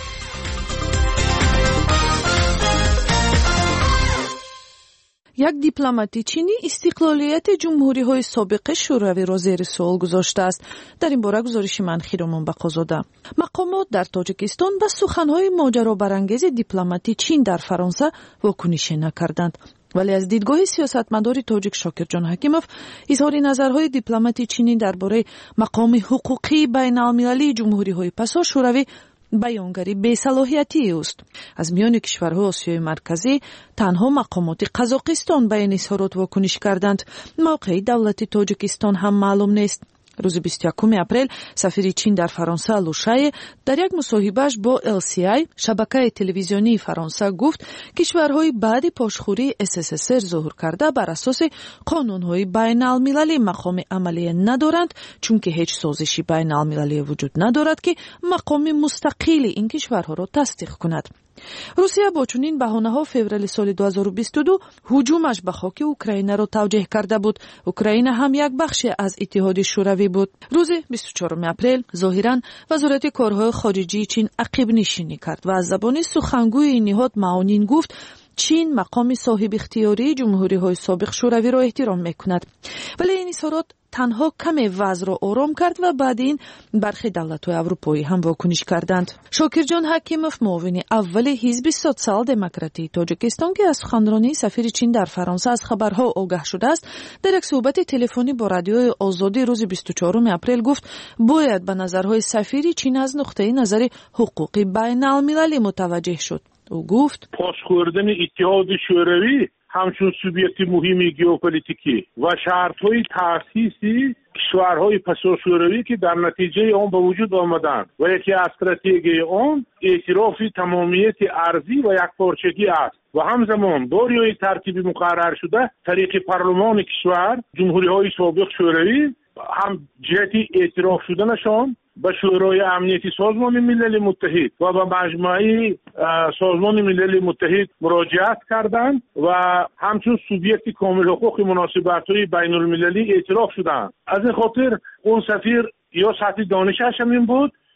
یک دیپلماتی چینی استقلالیت جمهوری‌های سابق شوروی را زیر سوال گذاشته است. در این باره گزارش من خیرمان بقازاده. مقامات در تاجیکستان به سخن‌های ماجرابرانگیز دیپلماتی چین در فرانسه واکنش نکردند. ولی از دیدگاه سیاستمدار تاجیک شاکرجان حکیموف اظهار نظرهای دیپلماتی چینی درباره مقام حقوقی بین‌المللی جمهوری‌های پسا شوروی بیانگری بی‌صلاحیتی است. از میان کشورهای آسیای مرکزی تنها مقامات قزاقستان به این اظهارات واکنش کردند. موقع دولت تاجیکستان هم معلوم نیست. روز بیست و یکم اپریل سفیر چین در فرانسه لوشای در یک مصاحبهش با ال سی آی شبکه تلویزیونی فرانسه گفت کشورهای بعد پاشخوری اس اس اس ار ظهور کرده بر اساس قانونهای بین المللی مقام عملی ندارند، چون که هیچ سازشی بین المللی وجود ندارد که مقام مستقل این کشورها را تصدیق کند. روسیه با چنین بهانه‌ها فوریه سال دو هزار و بیست و دو هجومش به خاک اوکراین را توجیه کرده بود. اوکراین هم یک بخش از اتحاد شوروی بود. روز بیست و چهارم اپریل ظاهراً وزارت کارهای خارجه چین عقب نشینی کرد و از زبان سخنگوی این نهاد معاونین گفت چین مقام صاحب اختیاری جمهوری‌های سابق شوروی را احترام می‌کند. ولی این اظهارات تنها کمی وضع را آرام کرد و بعد این برخی دولت‌های اروپایی هم واکنش کردند. شاکرجان حکیموف معاون اول حزب سوسیال دموکراتی تاجیکستان که از سخنرانی سفیر چین در فرانسه از خبرها آگاه شده است، در یک صحبت تلفنی با رادیوی آزادی روز بیست و چهارم اپریل گفت باید به نظرهای سفیر چین از نقطه نظر حقوقی بین‌المللی متوجه شد. او گفت پاسخوردن اتحاد شوروی همچون سوبیکت مهمی ژئوپلیتیکی و شرطهای تأسیسی کشورهای پسا شوروی که در نتیجه آن به وجود آمدند و یکی از استراتژی آن اعتراف تمامیت ارضی و یکپارچگی است و همزمان داریای ترتیبی مقرر شده طریق پارلمان کشور جمهوری‌های سابق شوروی هم جهت اعتراف شدنشان به شورای امنیتی سازمان ملل متحد و به مجموعه سازمان ملل متحد مراجعت کردند و همچون سوبیکت کامل حقوق مناسبت‌های بین المللی اعتراف شدند. از این خاطر اون سفیر یا سطح دانشش هم این بود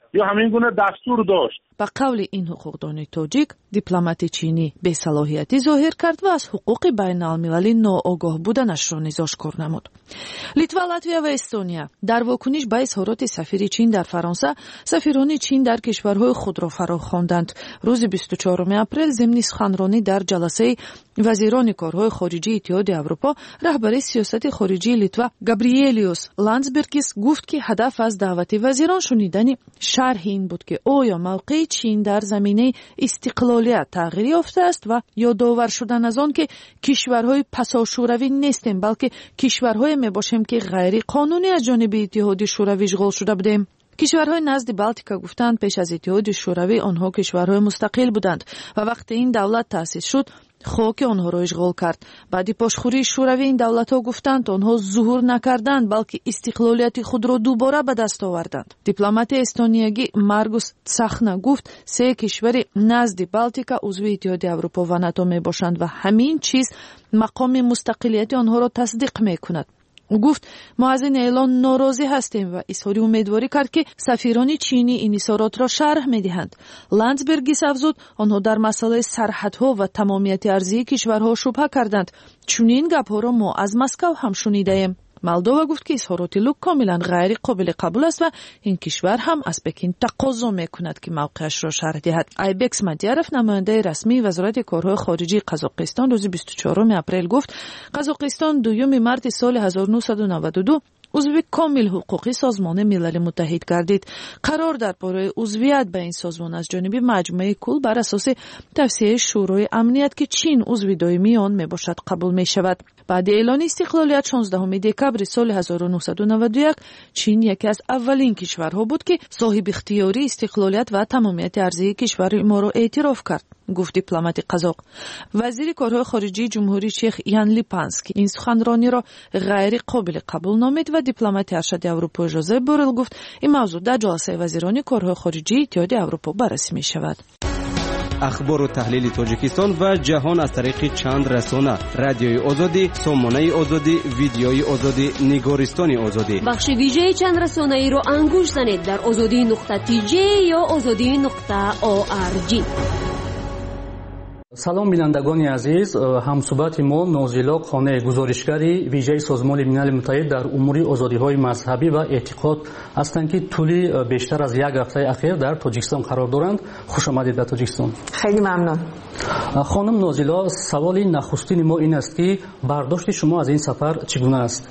یا همین گونه دستور داشت. با قول این حقوقدان تاجیک، دیپلمات چینی بی‌صلاحیتی ظاهر کرد و از حقوق بین المللی ناآگاه بودنش را نیز آشکار نمود. لیتوا، لاتویا و استونیا در واکنش به اظهارات سفیر چین در فرانسه، سفیران چین در کشورهای خود را فرا خواندند. روز بیست و چهارم اپریل ضمن سخنرانی در جلسه وزیران کارهای خارجی اتحادیه اروپا، رهبر سیاست خارجی لیتوا گابریلیوس لانdsbergis گفت که هدف از دعوت وزیران شنیدن شرح این بود که آیا موقع چین در زمینه استقلالیت تغییر یافته است و یادآور شدن از آن که کشورهای پسا شوروی نیستیم بلکه کشورهای می باشیم که غیر قانونی از جانب اتحادیه شوروی اشغال شده بودیم. کشورهای نزد بالتیکا گفتند پیش از اتحادیه شوروی آنها کشورهای مستقل بودند و وقتی این دولت تأسیس شد خاک آنها را اشغال کرد. بعد پاشخوری شوروی این دولت‌ها گفتند آنها ظهور نکردند بلکه استقلالیت خود را دوباره به دست آوردند. دیپلمات استونیایی مارگوس تساخنا گفت سه کشور نزد بالتیکا عضو اتحادیه اروپا و ناتو میباشند و همین چیز مقام مستقلیت آنها را تصدیق میکند. او گفت ما از این اعلان ناراضی هستیم و اظهار امیدواری کرد که سفیران چینی این اظهارات را شرح میدهند. لانdsbergis افزود آنها در مسئله سرحدها و تمامیت ارضی کشورها شبهه کردند. چنین گپها را ما از مسکو هم شنیده‌ایم. مالدووا گفت که اظهارات لوک کاملا غیر قابل قبول است و این کشور هم از پکین تقاضا میکند که موقعش را شرح دهد. ایبکس مدیاروف نماینده رسمی وزارت کارهای خارجی قزاقستان روز بیست و چهارم اپریل گفت قزاقستان دوم مارس سال هزار و نهصد و نود و دو عضو کامل حقوقی سازمان ملل متحد گردید. قرار در باره عضویت به این سازمان از جانب مجمع کل بر اساس توصیه شورای امنیت که چین عضو دائمی آن میباشد قبول میشود. بعد اعلان استقلالیت شانزدهم دکبر سال هزار و نهصد و نود و یک چین یکی از اولین کشورها بود که صاحب اختیاری استقلالیت و تمامیت ارضی کشور ما را اعتراف کرد، گفت دیپلمات قزاق. وزیر کارهای خارجی جمهوری چک یان لیپانسکی این سخنرانی را غیر قابل قبول نامید و دیپلمات ارشد اروپا ژوزپ بورل گفت این موضوع در جلسه وزیران کارهای خارجی اتحادیه اروپا بررسی می شود. اخبار و تحلیل تاجیکستان و جهان از طریق چند رسانه: رادیوی آزادی، سامانه آزادی، ویدیوی آزادی، نگارستان آزادی. بخش ویژه چند رسانه ای را انگوش زنید در آزادی نقطه تی جی یا آزادی نقطه او آر جی. سلام بینندگان عزیز، همصحبت ما نازیلا خانه گزارشگری ویژه سازمان ملل متحد در امور آزادی‌های مذهبی و اعتقاد هستند که طولی بیشتر از یک هفته اخیر در تاجیکستان قرار دارند. خوش آمدید به تاجیکستان. خیلی ممنون. خانم نازیلا، سوال نخستین ما این است که برداشت شما از این سفر چگونه است؟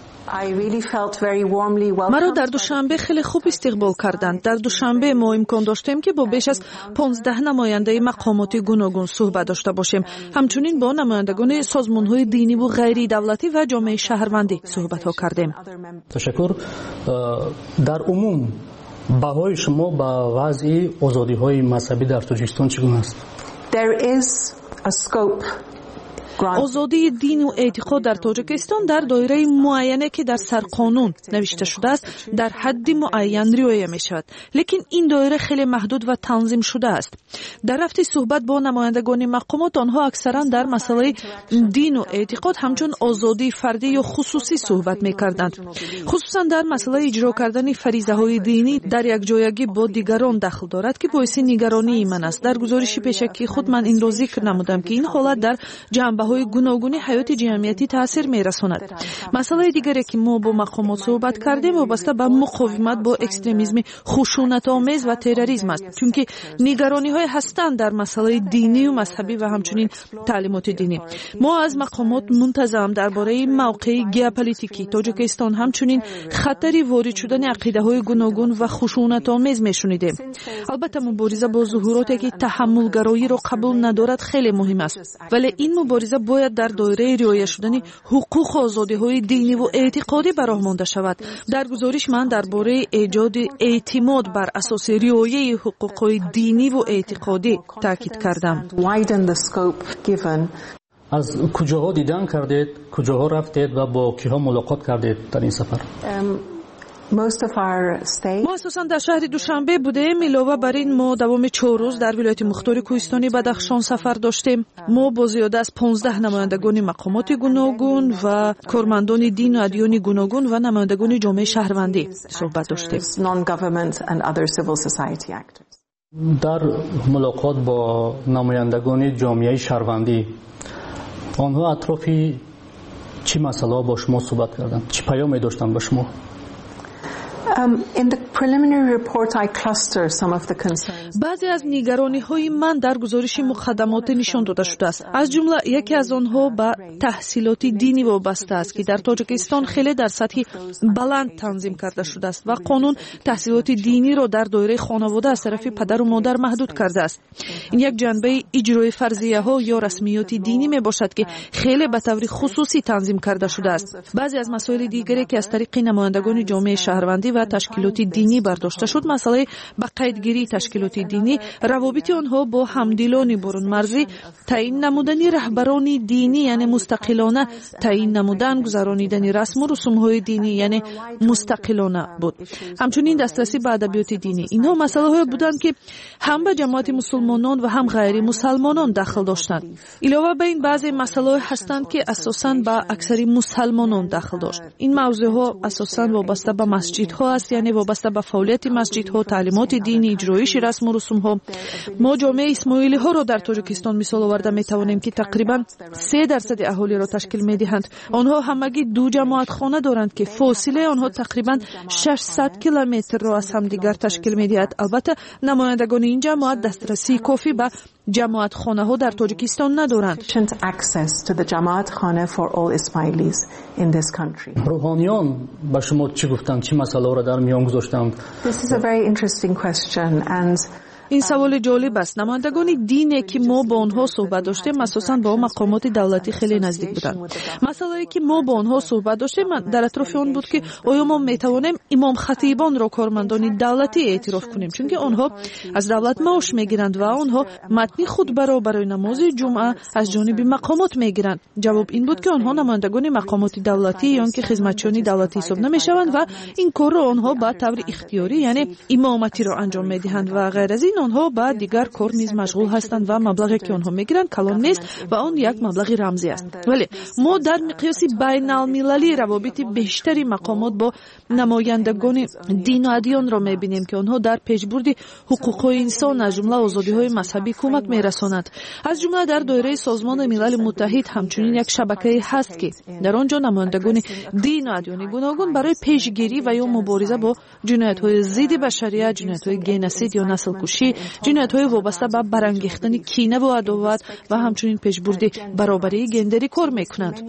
مرا در دوشنبه خیلی خوب استقبال کردند. در دوشنبه ما امکان داشتیم که با بیش از پانزده نماینده مقامات گوناگون صحبت داشته باشیم. همچنین با نمایندگان سازمان‌های دینی و غیر دولتی و جامعه شهروندی صحبت‌ها کردیم. تشکر. در عموم بهای شما با وضع آزادی‌های مذهبی در تاجیکستان چگونه است؟ آزادی دین و اعتقاد در تاجیکستان در دایره معینه که در سرقانون نوشته شده است در حد معین رعایت می شود، لیکن این دایره خیلی محدود و تنظیم شده است. در رفت صحبت با نمایندگان مقامات آنها اکثرا در مسئله دین و اعتقاد همچون آزادی فردی یا خصوصی صحبت می کردند، خصوصا در مسئله اجرا کردن فریضه های دینی در یک جایگی با دیگران دخل دارد که باعث نگرانی من است. در گزارش پیشکی خود من این را ذکر نمودم که این حالت در جنبه های گوناگون حیات جمعیتی تاثیر میرساند. مسئله دیگری که ما با مقامات صحبت کردیم وابسته به مقاومت با اکستریمیسم خشونت آمیز و تروریسم است، چون نگرانی های هستند در مسئله دینی و مذهبی و همچنین تعلیمات دینی. ما از مقامات منتظم درباره موقع ژئوپلیتیکی تاجیکستان همچنین خطری وارد شدن عقیده های گوناگون و خشونت آمیز میشنیدیم. البته مبارزه با ظهوراتی که تحمل گرایی را قبول ندارد خیلی مهم است، ولی این مبارزه باید در دایره رعایت شدن حقوق و آزادی‌های دینی و اعتقادی براه مانده شود. در گزارش من درباره ایجاد اعتماد بر اساس رعایت حقوق‌های دینی و اعتقادی تاکید کردم. از کجاها دیدن کردید، کجاها رفتید و با کیها ملاقات کردید در این سفر؟ ما اساساً در شهر دوشنبه بودیم. علاوه بر این ما دوام چهار روز در ولایت مختار کوهستانی بدخشان سفر داشتیم. ما با زیاده از پانزده نمایندگان مقامات گوناگون و کارمندان دین و ادیان گوناگون و نمایندگان جامعه شهروندی صحبت داشتیم. در ملاقات با نمایندگان جامعه شهروندی آنها اطرافی چی مسئله با شما صحبت کردند؟ چی پیامی داشتند با شما؟ بعضی از نگرانی های من در گزارش مقدمات نشان داده شده است. از جمله یکی از آنها به تحصیلات دینی وابسته است که در تاجیکستان خیلی در سطح بلند تنظیم کرده شده است و قانون تحصیلات دینی را در دایره خانواده از طرف پدر و مادر محدود کرده است. این یک جنبه اجرای فرضیه ها یا رسمیات دینی می باشد که خیلی به طور خصوصی تنظیم کرده شده است. بعضی از مسائل دیگری که از طریق نمایندگان جامعه شهروندی و تشکیلات دینی برداشته شد، مسئله با قیدگیری تشکیلات دینی، روابط آنها با همدلان برون مرزی، تعیین نمودن رهبران دینی یعنی مستقلانه، تعیین نمودن گذرانیدن رسم و رسوم‌های دینی یعنی مستقلانه بود. همچنین دسترسی به ادبیات دینی. اینها مسائلی بودند که هم به جماعت مسلمانان و هم غیر مسلمانان دخل داشتند. علاوه بر این بعضی مسائل هستند که اساساً به اکثر مسلمانان دخل داشت. این موضوعها اساساً وابسته به مسجدها است، یعنی وابسته به فعالیت مسجدها، تعلیمات دینی، اجرایش رسم و رسوم‌ها. ما جامعه اسماعیلی ها را در تاجیکستان مثال آورده می توانیم که تقریباً سه درصد اهالی را تشکیل می دهند. آنها همگی دو جماعت خانه دارند که فاصله آنها تقریباً ششصد کیلومتر را از همدیگر تشکیل می دهد. البته نمایندگان این جماعت دسترسی کافی به جماعت خانه ها در تاجیکستان ندارند. روحانیان به شما چی گفتند؟ چی مسئله را در میان گذاشتند؟ این سوال جالب است. نمایندگان دینی که ما با آنها صحبت داشتیم اساساً با مقامات دولتی خیلی نزدیک بودند. مسئله که ما با آنها صحبت داشتیم در اطراف آن بود که آیا ما میتوانیم امام خطیبان را کارمندان دولتی اعتراف کنیم، چون که آنها از دولت معاش میگیرند و آنها متن خطبه را برای نماز جمعه از جانب مقامات میگیرند. جواب این بود که آنها نمایندگان مقامات دولتی یا که خدمتچیان دولتی حساب نمیشوند و این کار را آنها به طور اختیاری یعنی امامتی را انجام میدهند و غیر از این آنها با دیگر کار نیز مشغول هستند و مبلغی که آنها میگیرند کلان نیست و آن یک مبلغ رمزی است. ولی ما در مقیاس بین المللی روابط بیشتری مقامات با نمایندگان دین و ادیان را میبینیم که آنها در پیشبرد حقوق انسان از جمله آزادی‌های مذهبی کمک میرسانند. از جمله در دایره سازمان ملل متحد همچنین یک شبکه هست که در آنجا نمایندگان دین و ادیان گوناگون برای پیشگیری و یا مبارزه با جنایت‌های ضد بشریت، جنایت‌های گینوسید یا نسل کشی، جنایت‌های وابسته به برانگیختن کینه و عداوت و همچنین پیشبرد برابری گندری کار میکنند.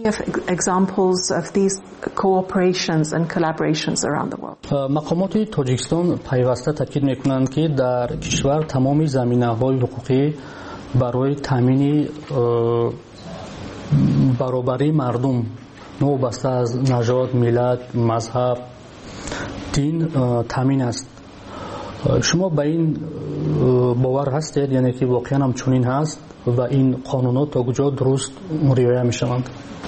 مقامات تاجیکستان پیوسته تاکید میکنند که در کشور تمام زمینه‌های حقوقی برای تامین برابری مردم وابسته از نژاد، ملت، مذهب، دین تامین است. شما به این باور هستید یعنی که واقعا هم چنین هست و این قانونات تا کجا درست رعایت میشوند؟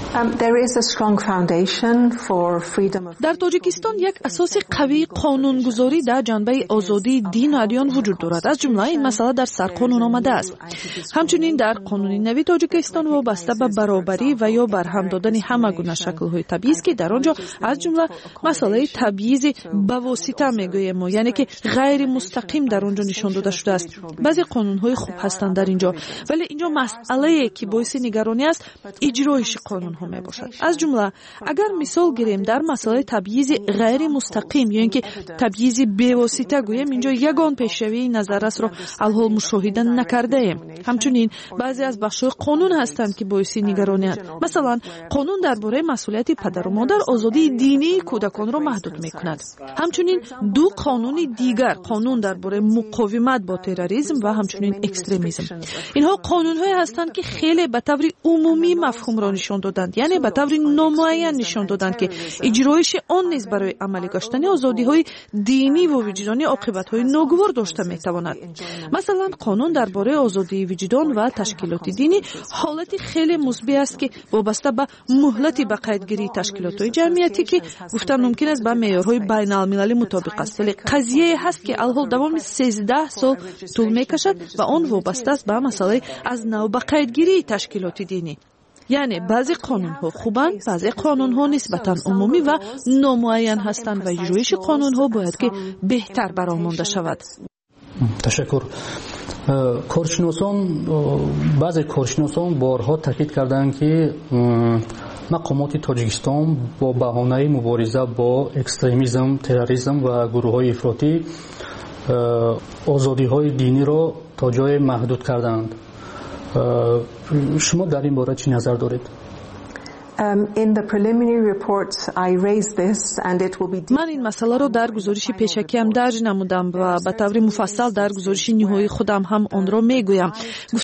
در تاجیکستان یک اساس قوی قانونگذاری در جنبه آزادی دین و ادیان وجود دارد. از جمله این مسئله در سرقانون آمده است. همچنین در قانون نوی تاجیکستان وابسته به برابری و یا برهم دادن همه گونه شکل‌های تبعیض که در آنجا از جمله مسئله تبعیض به واسطه میگوییم ما، یعنی که غیر مستقیم در آنجا نشان داده شده است. بعضی قانون‌های خوب هستند در اینجا، ولی اینجا مسئله که باعث نگرانی است اجرایش قانون ها می باشد. از جمله اگر مثال گیریم در مسئله تبعیض غیر مستقیم یا اینکه تبعیض بی واسطه گوییم، اینجا یگان پیشروی نظررس را الحال مشاهده نکرده ایم. همچنین بعضی از بخش‌های قانون هستند که باعث نگرانی است. مثلا قانون درباره مسئولیت پدر و مادر آزادی دینی کودکان را محدود می‌کند. همچنین دو قانون دیگر، قانون درباره مقاومت مقاومت با تروریسم و همچنین اکستریمیسم. اینها قانون‌هایی هستند که خیلی به طور عمومی مفهوم را نشان دادند، یعنی به طور نامعین نشان دادند که اجرایش آن نیز برای عملی گشتن آزادی‌های دینی و وجدانی عاقبت‌های ناگوار داشته می‌تواند. مثلا قانون درباره آزادی وجدان و تشکیلات دینی حالت خیلی مثبت است که وابسته به مهلت به قیدگیری تشکیلات‌های جمعیتی که گفتن ممکن است با معیارهای بین‌المللی مطابق است، ولی قضیه هست که الحال دوام سیزده سال طول می‌کشد و آن وابسته است به مسئله از نو به قیدگیری تشکیلات دینی. یعنی بعضی قانون‌ها خوبند، بعضی قانون‌ها نسبتاً عمومی و نامعین هستند و اجرایش قانون‌ها باید که بهتر برآورده شود. تشکر. کارشناسان بعضی کارشناسان بارها تاکید کردند که مقامات تاجیکستان با بهانه مبارزه با اکستریمیسم، تروریسم و گروه‌های افراطی آزادی‌های دینی را تا جای محدود کردند. شما در این باره چی نظر دارید؟ من این مسئله را در گزارش پیشکی هم درج نمودم و به طور مفصل در گزارش نهایی خودم هم آن را میگویم.